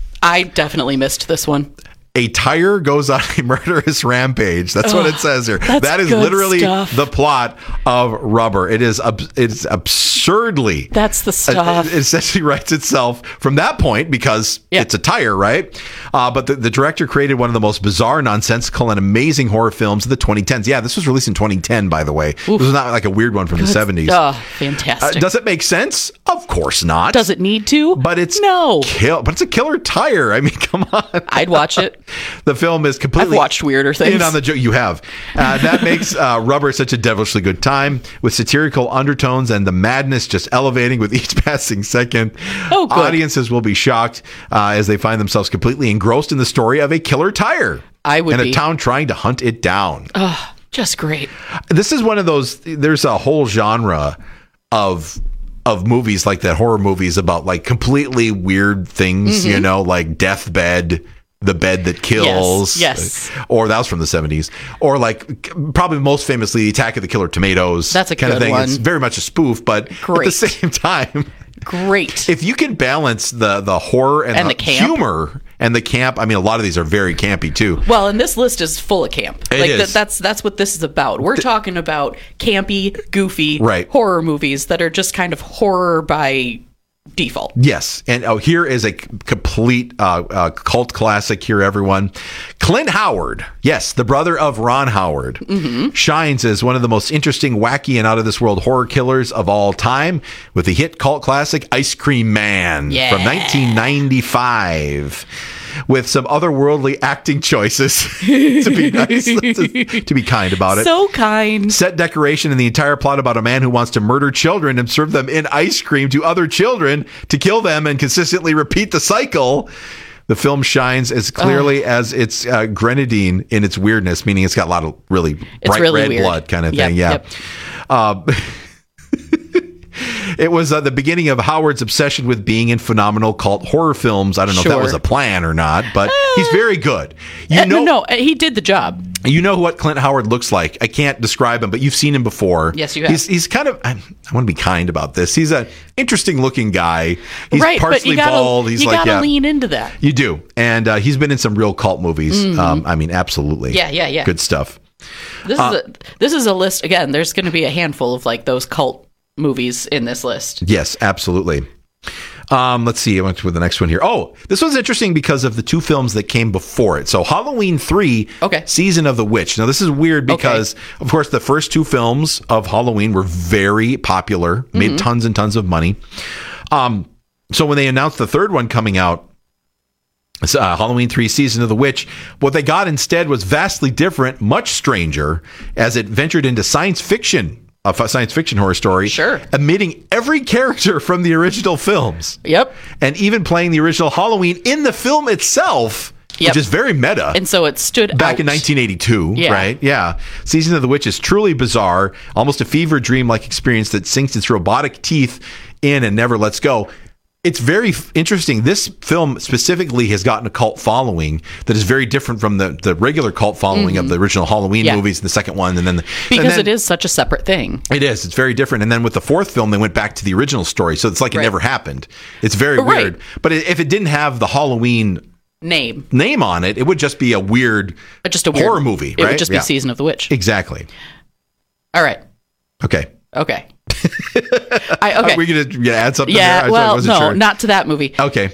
I definitely missed this one. A tire goes on a murderous rampage. That's what Ugh, it says here. that's That is good literally stuff. the plot of Rubber. It is ab- it's absurdly. That's the stuff. It essentially writes itself from that point because it's a tire, right? Uh, but the, the director created one of the most bizarre, nonsensical, and amazing horror films of the twenty tens. Yeah, this was released in twenty ten, by the way. This was not like a weird one from the seventies. Oh, Uh, fantastic. does it make sense? Of course not. Does it need to? But it's no. Kill, but it's a killer tire. I mean, come on. I'd watch it. The film is completely. I've watched weirder things. In on the joke, you have. Uh, that makes uh, Rubber such a devilishly good time, with satirical undertones and the madness just elevating with each passing second. Oh, good. Audiences will be shocked uh, as they find themselves completely engrossed in the story of a killer tire. I would and be. a town trying to hunt it down. Oh, just great. This is one of those. There's a whole genre of of movies like that, horror movies about like completely weird things. Mhm. You know, like Deathbed. The Bed That Kills. Yes, yes. Or that was from the seventies. Or like probably most famously Attack of the Killer Tomatoes. That's a kind of good thing. one. It's very much a spoof, but at the Great. same time, Great. if you can balance the the horror and, And the, the camp. humor and the camp, I mean, a lot of these are very campy too. Well, and this list is full of camp. It like is. That, that's that's what this is about. We're talking about campy, goofy Right. horror movies that are just kind of horror by default. Yes, and oh, here is a c- complete uh, uh, cult classic. Here, everyone, Clint Howard. Yes, the brother of Ron Howard Mm-hmm. shines as one of the most interesting, wacky, and out of this world horror killers of all time, with the hit cult classic Ice Cream Man Yeah. from nineteen ninety-five. With some otherworldly acting choices, to be nice, to, to be kind about it. So kind. Set decoration and the entire plot about a man who wants to murder children and serve them in ice cream to other children to kill them and consistently repeat the cycle. The film shines as clearly as its uh, grenadine in its weirdness, meaning it's got a lot of really It's bright really red weird. blood kind of Yep, thing. Yeah. yep. Uh, It was uh, the beginning of Howard's obsession with being in phenomenal cult horror films. I don't know if that Sure. was a plan or not, but he's very good. You Uh, know, no, no, he did the job. you know what Clint Howard looks like. I can't describe him, but you've seen him before. Yes, you have. He's, he's kind of, I, I want to be kind about this. He's an interesting looking guy. He's right, but partially you gotta, bald. He's you like, gotta yeah. lean into that. You do. And uh, he's been in some real cult movies. Mhm. Um, I mean, absolutely. Yeah, yeah, yeah. Good stuff. This Uh, is a this is a list again. There's going to be a handful of like those cult movies in this list. Yes, absolutely. Um, let's see. I went to the next one here. Oh, this was interesting because of the two films that came before it. So Halloween three, okay. Season of the Witch. Now this is weird because, of course, the first two films of Halloween were very popular, made Mhm. tons and tons of money. Um, so when they announced the third one coming out, uh, Halloween three Season of the Witch, what they got instead was vastly different, much stranger, as it ventured into science fiction, a f- science fiction horror story, sure, omitting every character from the original films. Yep. And even playing the original Halloween in the film itself, Yep. which is very meta. And so it stood Back out. in nineteen eighty-two, Yeah. right? Yeah. Season of the Witch is truly bizarre, almost a fever dream like experience that sinks its robotic teeth in and never lets go. It's very f- interesting. This film specifically has gotten a cult following that is very different from the, the regular cult following of Mhm. the original Halloween Yeah. movies, the second one, and then the, because and then, it is such a separate thing. It is. It's very different. And then with the fourth film, they went back to the original story, so it's like it Right. never happened. It's very Right. weird. But i- if it didn't have the Halloween Name. name on it, it would just be a weird, just a weird, horror movie. It right? would just be Yeah. Season of the Witch. Exactly. All right. Okay. Okay. I, okay. Are we gonna yeah, add something? Yeah. there? I Well, wasn't no, sure. not to that movie. Okay.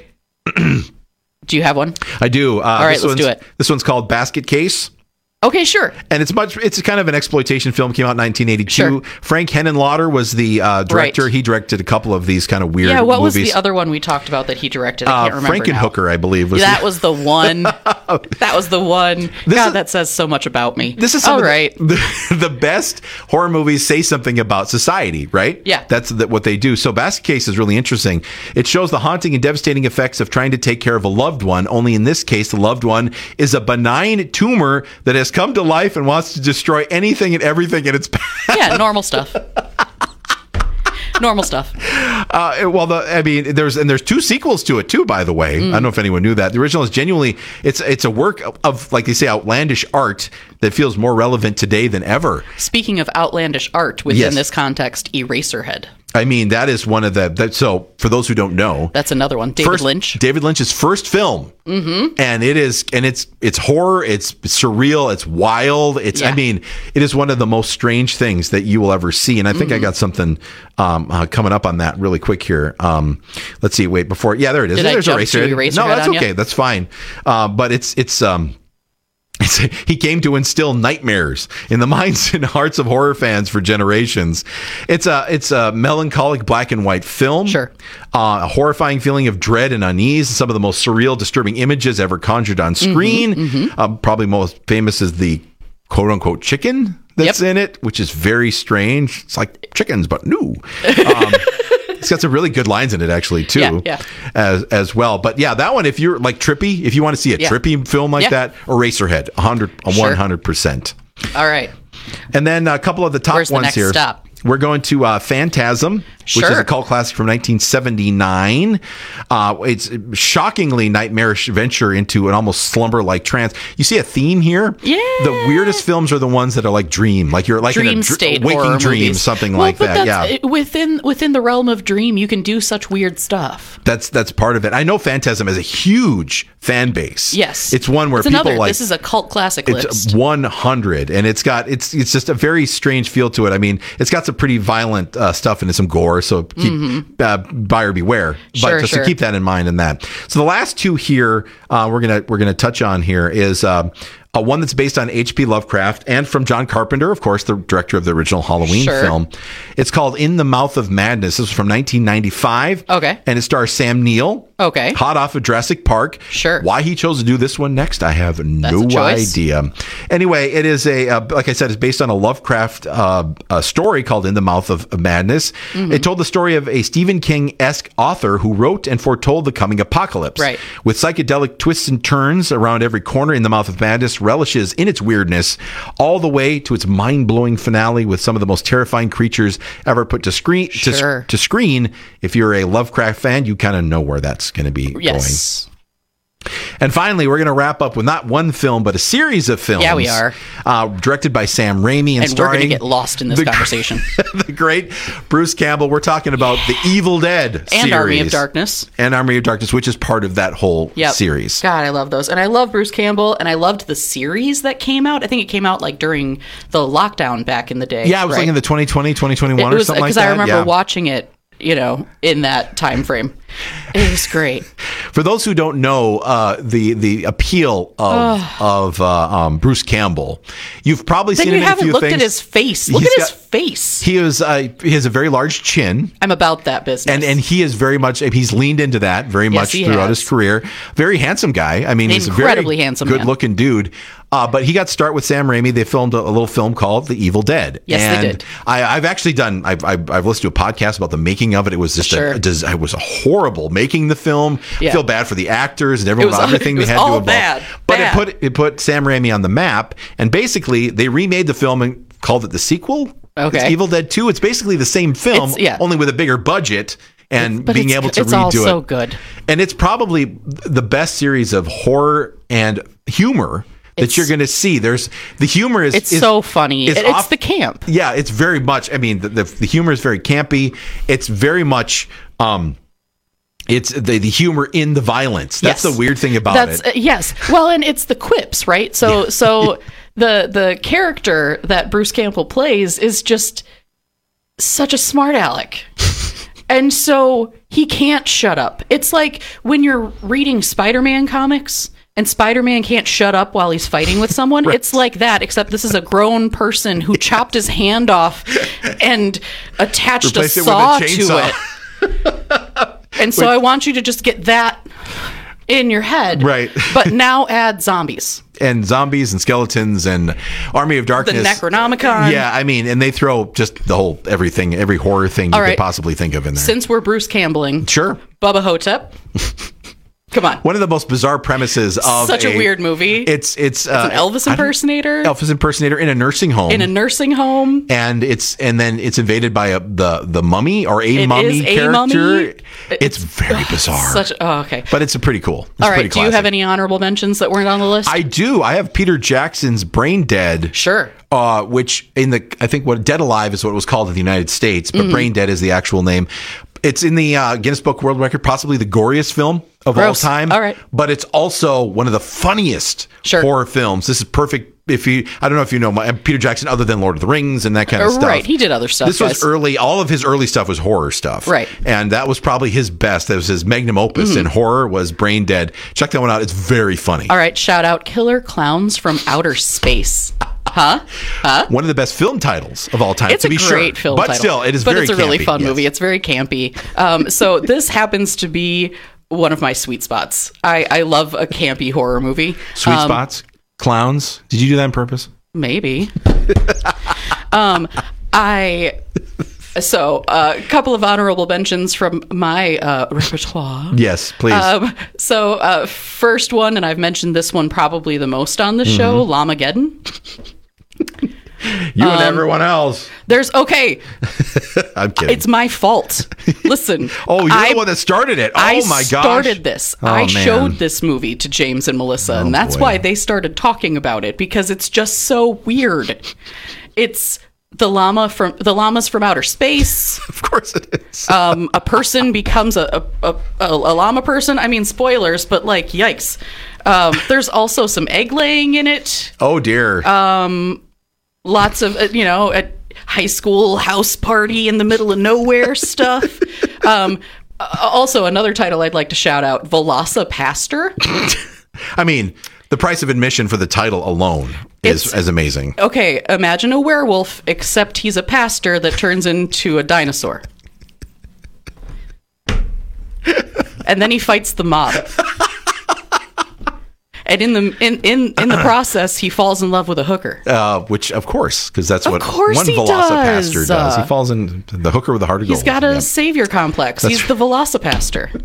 Do you have one? I do. Uh, All right, this let's do one's- it. This one's called Basket Case. Okay, sure. And it's much. It's kind of an exploitation film. Came out in nineteen eighty-two. Sure. Frank Henenlotter was the uh, director. Right. He directed a couple of these kind of weird. Yeah. What was movies. the other one we talked about that he directed? I can't Uh, remember now. Frankenhooker, I believe. Was that the- was the one. That was the one. God, that says so much about me. This is some all of the- right. The, the best horror movies say something about society, right? Yeah. That's the, what they do. So Basket Case is really interesting. It shows the haunting and devastating effects of trying to take care of a loved one, only in this case, the loved one is a benign tumor that has has come to life and wants to destroy anything and everything in its path. Yeah, normal stuff. Normal stuff. Uh, well, the I mean, there's and there's two sequels to it too. By the way, Mm. I don't know if anyone knew that. The original is genuinely it's it's a work of, of like they say outlandish art that feels more relevant today than ever. Speaking of outlandish art within Yes. this context, Eraserhead. I mean, that is one of the that, so for those who don't know, That's another one. David first, Lynch. David Lynch's first film. Mm-hmm. And it is, and it's it's horror, it's surreal, it's wild. It's, I Yeah. mean, it is one of the most strange things that you will ever see. And I think I Mhm. got something um, uh, coming up on that really quick here. Um, let's see, wait before, yeah, there it is. Did I There's jump to Eraserhead. Eraserhead No, that's on you? okay, that's fine. Uh, but it's it's um. It's, he came to instill nightmares in the minds and hearts of horror fans for generations. It's a it's a melancholic black and white film. Sure, uh, a horrifying feeling of dread and unease. Some of the most surreal, disturbing images ever conjured on screen. Mm-hmm, Um, probably most famous is the quote unquote chicken that's in it, which is very strange. It's like chickens, but new. Um, It's got some really good lines in it, actually, too, Yeah, yeah. as as well. But yeah, that one, if you're like trippy, if you want to see a Yeah. trippy film like Yeah. that, Eraserhead, one hundred, Sure. one hundred percent. All right. And then a couple of the top Where's the ones next here. stop? We're going to uh, Phantasm, which is Sure. a cult classic from nineteen seventy-nine. Uh, it's a shockingly nightmarish venture into an almost slumber-like trance. You see a theme here? Yeah. The weirdest films are the ones that are like dream, like you're like Dream in a dr- state waking horror dream, movies. something Well, like but that. that's, Yeah. it- within within the realm of dream, you can do such weird stuff. That's that's part of it. I know Phantasm has a huge fan base. Yes, it's one where it's people another. like. This is a cult classic It's list. one hundred, and it's got it's it's just a very strange feel to it. I mean, it's got some pretty violent uh, stuff and some gore, so keep Mhm. uh, buyer beware. Sure, but just sure. to keep that in mind. In that, so the last two here uh, we're gonna we're gonna touch on here is. Uh, Uh, one that's based on H P Lovecraft and from John Carpenter, of course, the director of the original Halloween Sure. film. It's called In the Mouth of Madness. This was from nineteen ninety-five. Okay. And it stars Sam Neill. Okay. Hot off of Jurassic Park. Sure. Why he chose to do this one next, I have no a choice. idea. Anyway, it is a, uh, like I said, it's based on a Lovecraft uh, a story called In the Mouth of of Madness. Mhm. It told the story of a Stephen King-esque author who wrote and foretold the coming apocalypse. Right. With psychedelic twists and turns around every corner, In the Mouth of Madness relishes in its weirdness all the way to its mind-blowing finale with some of the most terrifying creatures ever put to screen to, Sure. to screen. If you're a Lovecraft fan, you kind of know where that's going to be Yes. going. And finally, we're going to wrap up with not one film, but a series of films. Yeah, we are. Uh, directed by Sam Raimi and, And we're starring going to get lost in this the- conversation. the great Bruce Campbell. We're talking about the Evil Dead And series. Army of Darkness. And Army of Darkness, which is part of that whole Yep. series. God, I love those. And I love Bruce Campbell, and I loved the series that came out. I think it came out like during the lockdown back in the day. Yeah, I was right? thinking the twenty twenty, twenty twenty-one it or was something like because that. I remember yeah. watching it, you know, in that time frame. It was great. For those who don't know uh, the the appeal of of uh, um, Bruce Campbell, you've probably Then seen you him in a haven't few looked things. at his face. Look He's at his got- face. He is uh, he has a very large chin. I'm about that business. And and he is very much he's leaned into that very Yes, much he throughout has. his career. Very handsome guy. I mean, he's a Incredibly very handsome good man. looking dude. Uh, but he got start with Sam Raimi. They filmed a, a little film called The Evil Dead. Yes, they and did. I, I've actually done. I've, I've I've listened to a podcast about the making of it. It was just Sure. a, a des- it was horrible making the film. Yeah. I feel bad for the actors and everyone. It was all- everything it they was had all to involve. bad. But Bad. it put it put Sam Raimi on the map. And basically, they remade the film and called it the sequel. Okay. It's Evil Dead two. It's basically the same film, It's- yeah. only with a bigger budget and But being it's- able to it's redo all it. so good. And it's probably the best series of horror and humor that It's- you're going to see. There's the humor is It's is- so funny. is It- it's off- the camp. Yeah, it's very much. I mean, the, the the humor is very campy. It's very much. Um, it's the the humor in the violence. That's Yes. the weird thing about That's, it. uh, yes. Well, and it's the quips, right? So, so the the character that Bruce Campbell plays is just such a smart aleck. And so he can't shut up. It's like when you're reading Spider-Man comics and Spider-Man can't shut up while he's fighting with someone. Right. It's like that, except this is a grown person who chopped his hand off and attached a Replace it with a saw to chainsaw. it. And so I want you to just get that in your head. Right. But now add zombies. And zombies and skeletons and Army of The Darkness. Necronomicon. Yeah, I mean, and they throw just the whole everything, every horror thing you All could right. possibly think of in there. Since we're Bruce Campbelling, Sure. Bubba Hotep. Because Come on. One of the most bizarre premises of Such a, weird movie. It's it's, It's uh, an Elvis impersonator. Elvis impersonator in a nursing home. In a nursing home. and it's and then it's invaded by a the the mummy or a It mummy is a character. mummy. It's, very bizarre. Such oh, okay. But it's a pretty cool. It's All right. pretty Do you have classic. any honorable mentions that weren't on the list? I do. I have Peter Jackson's Brain Dead. Sure. Uh, which in the I think what Dead Alive is what it was called in the United States, but Mhm. Brain Dead is the actual name. It's in the uh, Guinness Book World Record, possibly the goriest film of Gross. all time. All right. But it's also one of the funniest Sure. horror films. This is perfect. If you, I don't know if you know my, Peter Jackson, other than Lord of the Rings and that kind of Uh, stuff. right, he did other stuff, This was guys. early. All of his early stuff was horror stuff. Right. And that was probably his best. That was his magnum opus Mhm. in horror. Was Brain Dead. Check that one out. It's very funny. All right. Shout out Killer Clowns from Outer Space. Huh? Huh? One of the best film titles of all time. It's to a be great sure. film but title. still, it is but very it's a really campy, fun yes. movie. It's very campy. Um, so this happens to be one of my sweet spots. I, I love a campy horror movie. Sweet Um, spots, clowns. Did you do that on purpose? Maybe. um, I. So, a uh, couple of honorable mentions from my uh, repertoire. Yes, please. Um, so, uh, first one, and I've mentioned this one probably the most on the show, Mhm. Lamageddon. You and um, everyone else. There's okay. I'm kidding. It's my fault. Listen. oh, you're I, the one that started it. Oh I my gosh. started this. Oh, I man. showed this movie to James and Melissa, Oh, and that's boy. why they started talking about it because it's just so weird. It's the llama from the llamas from outer space. Of course it is. um, a person becomes a a, a a llama person. I mean, spoilers, but like, yikes. Um, there's also some egg laying in it. Oh dear. Um, lots of uh, you know, a high school house party in the middle of nowhere stuff. Um, uh, also, another title I'd like to shout out: Velocipastor. I mean, the price of admission for the title alone is, It's- is amazing. Okay, imagine a werewolf, except he's a pastor that turns into a dinosaur. And then he fights the mob. And in the in, in, in the process, he falls in love with a hooker. Uh, which, of course, because that's Of what course one he Velocipaster does. does. He Uh, falls in the hooker with a heart of He's gold. got a Yep. savior complex. That's He's the Velocipastor.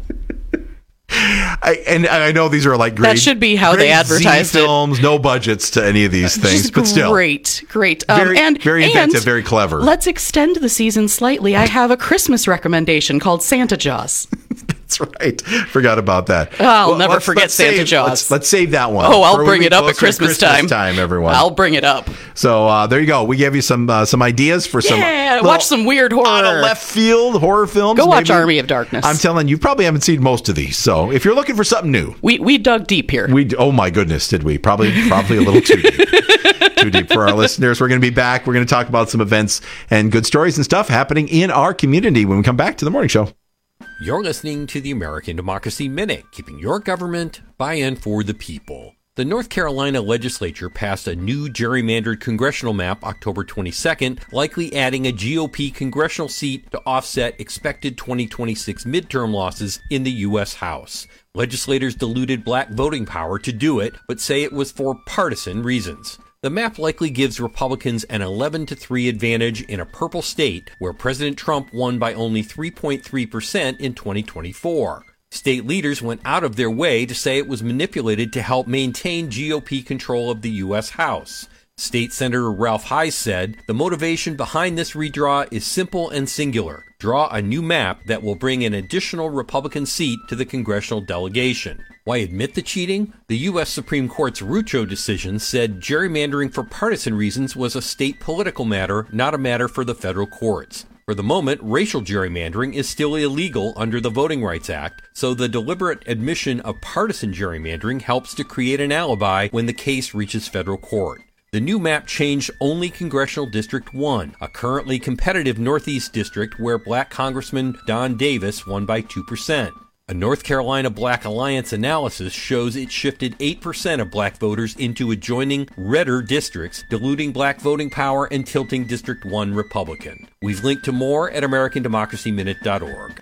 I, and I know these are like grade, That should be how they grade advertised Z it. films, no budgets to any of these things, Just but still, great, great. Um, very, and, very and inventive, very clever. Let's extend the season slightly. I have a Christmas recommendation called Santa Jaws. That's right. Forgot about that. I'll never let's- forget let's Santa save- Jaws. Let's, let's save that one. Oh, I'll for bring when it we up at closer to Christmas time. time, everyone. I'll bring it up. So uh, there you go. We gave you some uh, some ideas for some Yeah, little watch some weird horror. out of left field horror films. Go watch maybe. Army of Darkness. I'm telling you, you probably haven't seen most of these. So if you're looking for something new, We we dug deep here. we oh my goodness, did we? Probably probably a little too deep. Too deep for our listeners. We're going to be back. We're going to talk about some events and good stories and stuff happening in our community when we come back to the morning show. You're listening to the American Democracy Minute, keeping your government by and for the people. The North Carolina legislature passed a new gerrymandered congressional map October twenty-second, likely adding a G O P congressional seat to offset expected twenty twenty-six midterm losses in the U S House. Legislators diluted black voting power to do it, but say it was for partisan reasons. The map likely gives Republicans an eleven to three advantage in a purple state where President Trump won by only three point three percent in twenty twenty-four. State leaders went out of their way to say it was manipulated to help maintain G O P control of the U S House. State Senator Ralph Hise said, "The motivation behind this redraw is simple and singular. Draw a new map that will bring an additional Republican seat to the congressional delegation." Why admit the cheating? The U S Supreme Court's Rucho decision said gerrymandering for partisan reasons was a state political matter, not a matter for the federal courts. For the moment, racial gerrymandering is still illegal under the Voting Rights Act, so the deliberate admission of partisan gerrymandering helps to create an alibi when the case reaches federal court. The new map changed only Congressional District one, a currently competitive Northeast district where black Congressman Don Davis won by two percent. A North Carolina Black Alliance analysis shows it shifted eight percent of black voters into adjoining redder districts, diluting black voting power and tilting District one Republican. We've linked to more at American Democracy Minute dot org.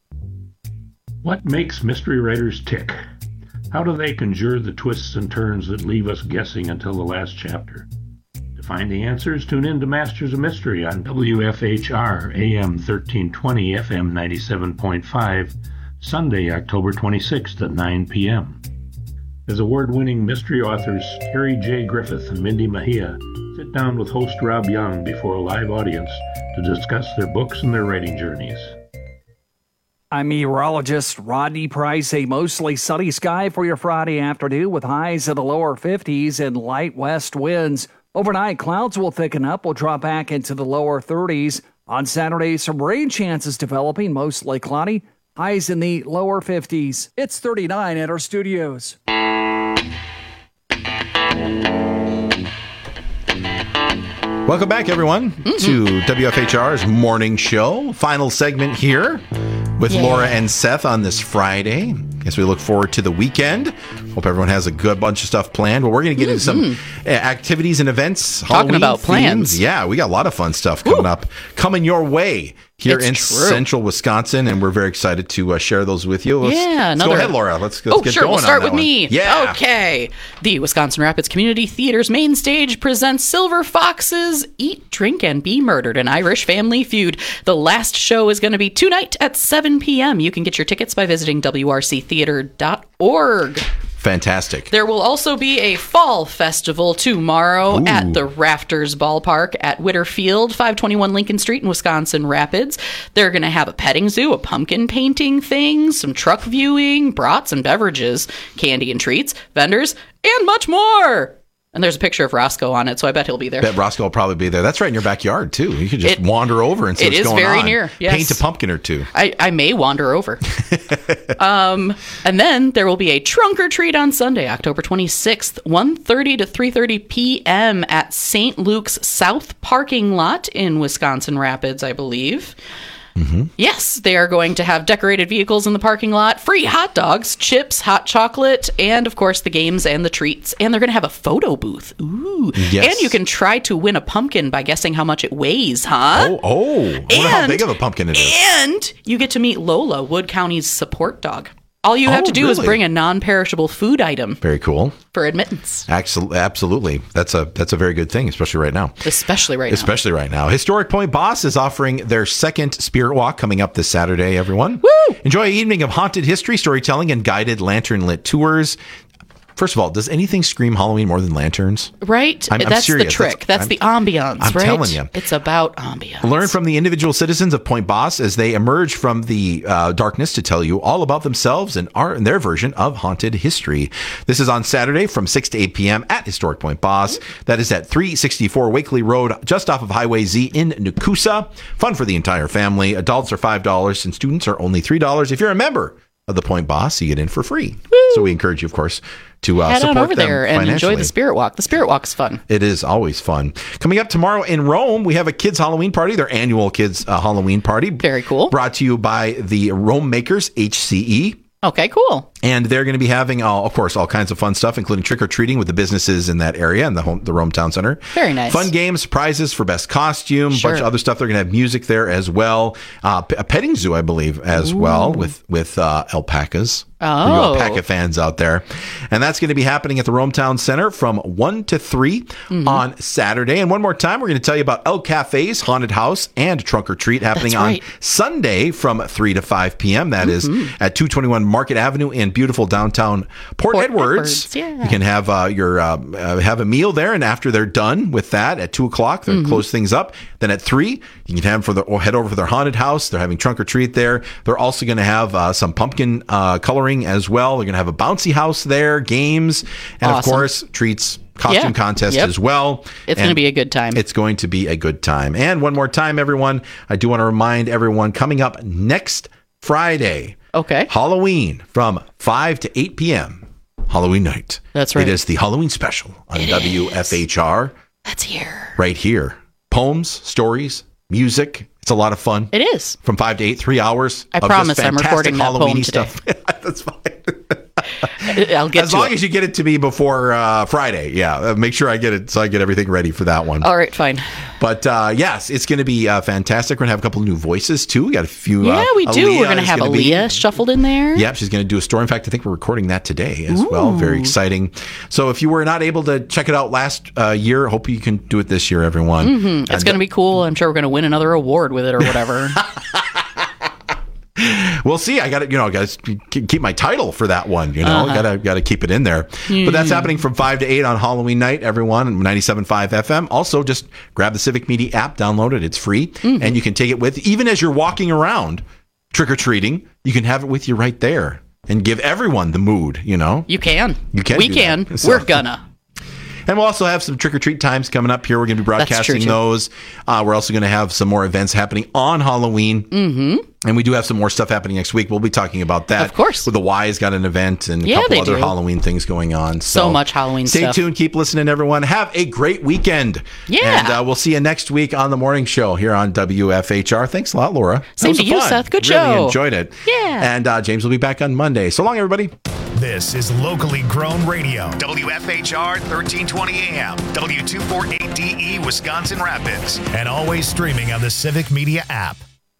What makes mystery writers tick? How do they conjure the twists and turns that leave us guessing until the last chapter? To find the answers, tune in to Masters of Mystery on W F H R A M thirteen twenty F M ninety-seven point five, Sunday, October twenty-sixth at nine p.m. As award-winning mystery authors Terry J. Griffith and Mindy Mejia sit down with host Rob Young before a live audience to discuss their books and their writing journeys. I'm meteorologist Rodney Price. A mostly sunny sky for your Friday afternoon with highs in the lower fifties and light west winds. Overnight, clouds will thicken up. We'll drop back into the lower thirties. On Saturday, some rain chances developing, mostly cloudy. Highs in the lower fifties. It's thirty-nine at our studios. Welcome back, everyone, mm-hmm. to W F H R's morning show. Final segment here with yeah. Laura and Seth on this Friday. As we look forward to the weekend. Hope everyone has a good bunch of stuff planned. Well, we're going to get mm-hmm. into some activities and events. Talking Halloween about themes. plans. Yeah, we got a lot of fun stuff coming Ooh. up, coming your way here it's in true. central Wisconsin, and we're very excited to uh, share those with you. Let's, yeah, let's another... go ahead, Laura. Let's, let's oh, get sure. going We'll start on with that me. One. Yeah. Okay. The Wisconsin Rapids Community Theater's main stage presents Silver Foxes Eat, Drink, and Be Murdered, an Irish family feud. The last show is going to be tonight at seven p.m. You can get your tickets by visiting w r c theater dot org. Fantastic. There will also be a fall festival tomorrow Ooh. at the Rafters Ballpark at Witter Field, five twenty-one Lincoln Street in Wisconsin Rapids. They're going to have a petting zoo, a pumpkin painting thing, some truck viewing, brats and beverages, candy and treats, vendors, and much more. And there's a picture of Roscoe on it, so I bet he'll be there. Bet Roscoe will probably be there. That's right in your backyard, too. You could just it, wander over and see what's going on. It is very near, yes. Paint a pumpkin or two. I, I may wander over. um, and then there will be a trunk or treat on Sunday, October twenty-sixth, one thirty to three thirty p.m. at Saint Luke's South Parking Lot in Wisconsin Rapids, I believe. Mm-hmm. Yes, they are going to have decorated vehicles in the parking lot, free hot dogs, chips, hot chocolate, and, of course, the games and the treats. And they're going to have a photo booth. Ooh. Yes. And you can try to win a pumpkin by guessing how much it weighs, huh? Oh, oh. I wonder and, how big of a pumpkin it is. And you get to meet Lola, Wood County's support dog. All you have oh, to do really? is bring a non-perishable food item. Very cool. For admittance. Absolutely. That's a that's a very good thing, especially right now. Especially right now. Especially right now. Historic Point Boss is offering their second Spirit Walk coming up this Saturday, everyone. Woo! Enjoy an evening of haunted history, storytelling, and guided lantern-lit tours. First of all, does anything scream Halloween more than lanterns? Right? I'm, I'm That's serious. the trick. That's, That's I'm, the ambiance, I'm right? telling you. It's about ambiance. Learn from the individual citizens of Point Boss as they emerge from the uh, darkness to tell you all about themselves and, our, and their version of haunted history. This is on Saturday from six to eight p.m. at Historic Point Boss. That is at three sixty-four Wakely Road, just off of Highway Z in Nakusa. Fun for the entire family. Adults are five dollars and students are only three dollars. If you're a member of the Point Boss, you get in for free. Woo! So we encourage you, of course, to uh, Head support on over them there and financially. enjoy the Spirit Walk. The Spirit Walk's fun. It is always fun. Coming up tomorrow in Rome, we have a kids Halloween party, their annual kids uh, Halloween party. Very cool. Brought to you by the Rome Makers, H C E. Okay, cool. And they're going to be having, uh, of course, all kinds of fun stuff, including trick-or-treating with the businesses in that area and the home, the Rome Town Center. Very nice. Fun games, prizes for best costume, a Sure. bunch of other stuff. They're going to have music there as well. Uh, a petting zoo, I believe, as Ooh. well, with, with uh, alpacas. Oh. For you alpaca fans out there. And that's going to be happening at the Rome Town Center from one to three Mm-hmm. on Saturday. And one more time, we're going to tell you about El Cafe's Haunted House and Trunk or Treat happening That's right. on Sunday from three to five p.m. That Mm-hmm. is at two twenty-one Market Avenue in beautiful downtown Port, Port Edwards. Edwards, yeah. You can have uh, your uh, uh, have a meal there, and after they're done with that at two o'clock, they'll Mm-hmm. close things up. Then at three, you can have for the or head over for their haunted house. They're having Trunk or Treat there. They're also going to have uh, some pumpkin uh, coloring as well. They're going to have a bouncy house there, games, and Awesome. of course treats. Costume Yeah. contest Yep. as well. It's going to be a good time. It's going to be a good time. And one more time, everyone, I do want to remind everyone coming up next Friday, Okay. Halloween from five to eight p.m. Halloween night. That's right. It is the Halloween special on It W F H R. That's here. Right here. Poems, stories, music. It's a lot of fun. It is. From five to eight, three hours. I of promise just I'm recording that Halloween-y poem today. stuff. That's fine. I'll get as to long it. as you get it to me before uh, Friday. Yeah, uh, make sure I get it so I get everything ready for that one. All right, fine. But uh, yes, it's going to be uh, fantastic. We're going to have a couple of new voices too. We got a few. Yeah, uh, we do. Aaliyah We're going to is have gonna be- Aaliyah shuffled in there. Yep, she's going to do a story. In fact, I think we're recording that today as well. Very exciting. So if you were not able to check it out last uh, year, hope you can do it this year, everyone. Mm-hmm. It's And, going to be cool. I'm sure we're going to win another award with it or whatever. We'll see. I got to, you know, got to keep my title for that one. You know, Uh-huh. got to got to keep it in there. Mm. But that's happening from five to eight on Halloween night. Everyone, ninety-seven point five F M. Also, just grab the Civic Media app, download it. It's free, Mm-hmm. and you can take it with even as you're walking around trick or treating. You can have it with you right there and give everyone the mood. You know, You can. You can We do can. that. So- We're gonna. And we'll also have some trick-or-treat times coming up here. We're going to be That's true, broadcasting too. those. Uh, we're also going to have some more events happening on Halloween. Mm-hmm. And we do have some more stuff happening next week. We'll be talking about that. Of course. With the Y's got an event and a Yeah, couple they other do. Halloween things going on. So, So much Halloween stay stuff. tuned. Keep listening, everyone. Have a great weekend. Yeah. And uh, we'll see you next week on the morning show here on W F H R. Thanks a lot, Laura. That Same was to you, fun. Seth. Good really show. enjoyed it. Yeah. And uh, James will be back on Monday. So long, everybody. This is locally grown radio. W F H R thirteen twenty A M, W two forty-eight D E, Wisconsin Rapids. And always streaming on the Civic Media app.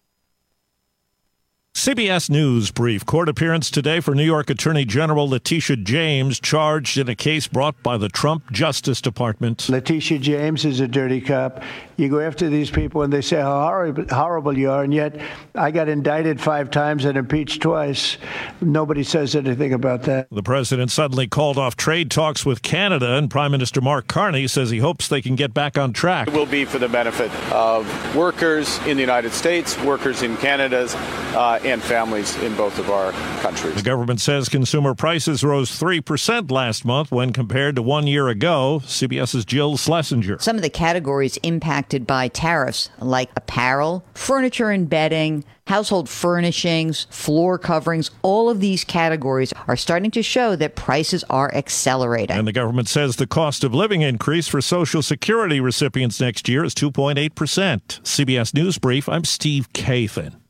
C B S News brief. Court appearance today for New York Attorney General Letitia James, charged in a case brought by the Trump Justice Department. Letitia James is a dirty cop. You go after these people and they say how horrible, horrible you are, and yet I got indicted five times and impeached twice. Nobody says anything about that. The president suddenly called off trade talks with Canada, and Prime Minister Mark Carney says he hopes they can get back on track. It will be for the benefit of workers in the United States, workers in Canada, uh, and families in both of our countries. The government says consumer prices rose three percent last month when compared to one year ago. CBS's Jill Schlesinger. Some of the categories impacted by tariffs, like apparel, furniture and bedding, household furnishings, floor coverings, all of these categories are starting to show that prices are accelerating. And the government says the cost of living increase for Social Security recipients next year is two point eight percent. C B S News Brief, I'm Steve Kathan.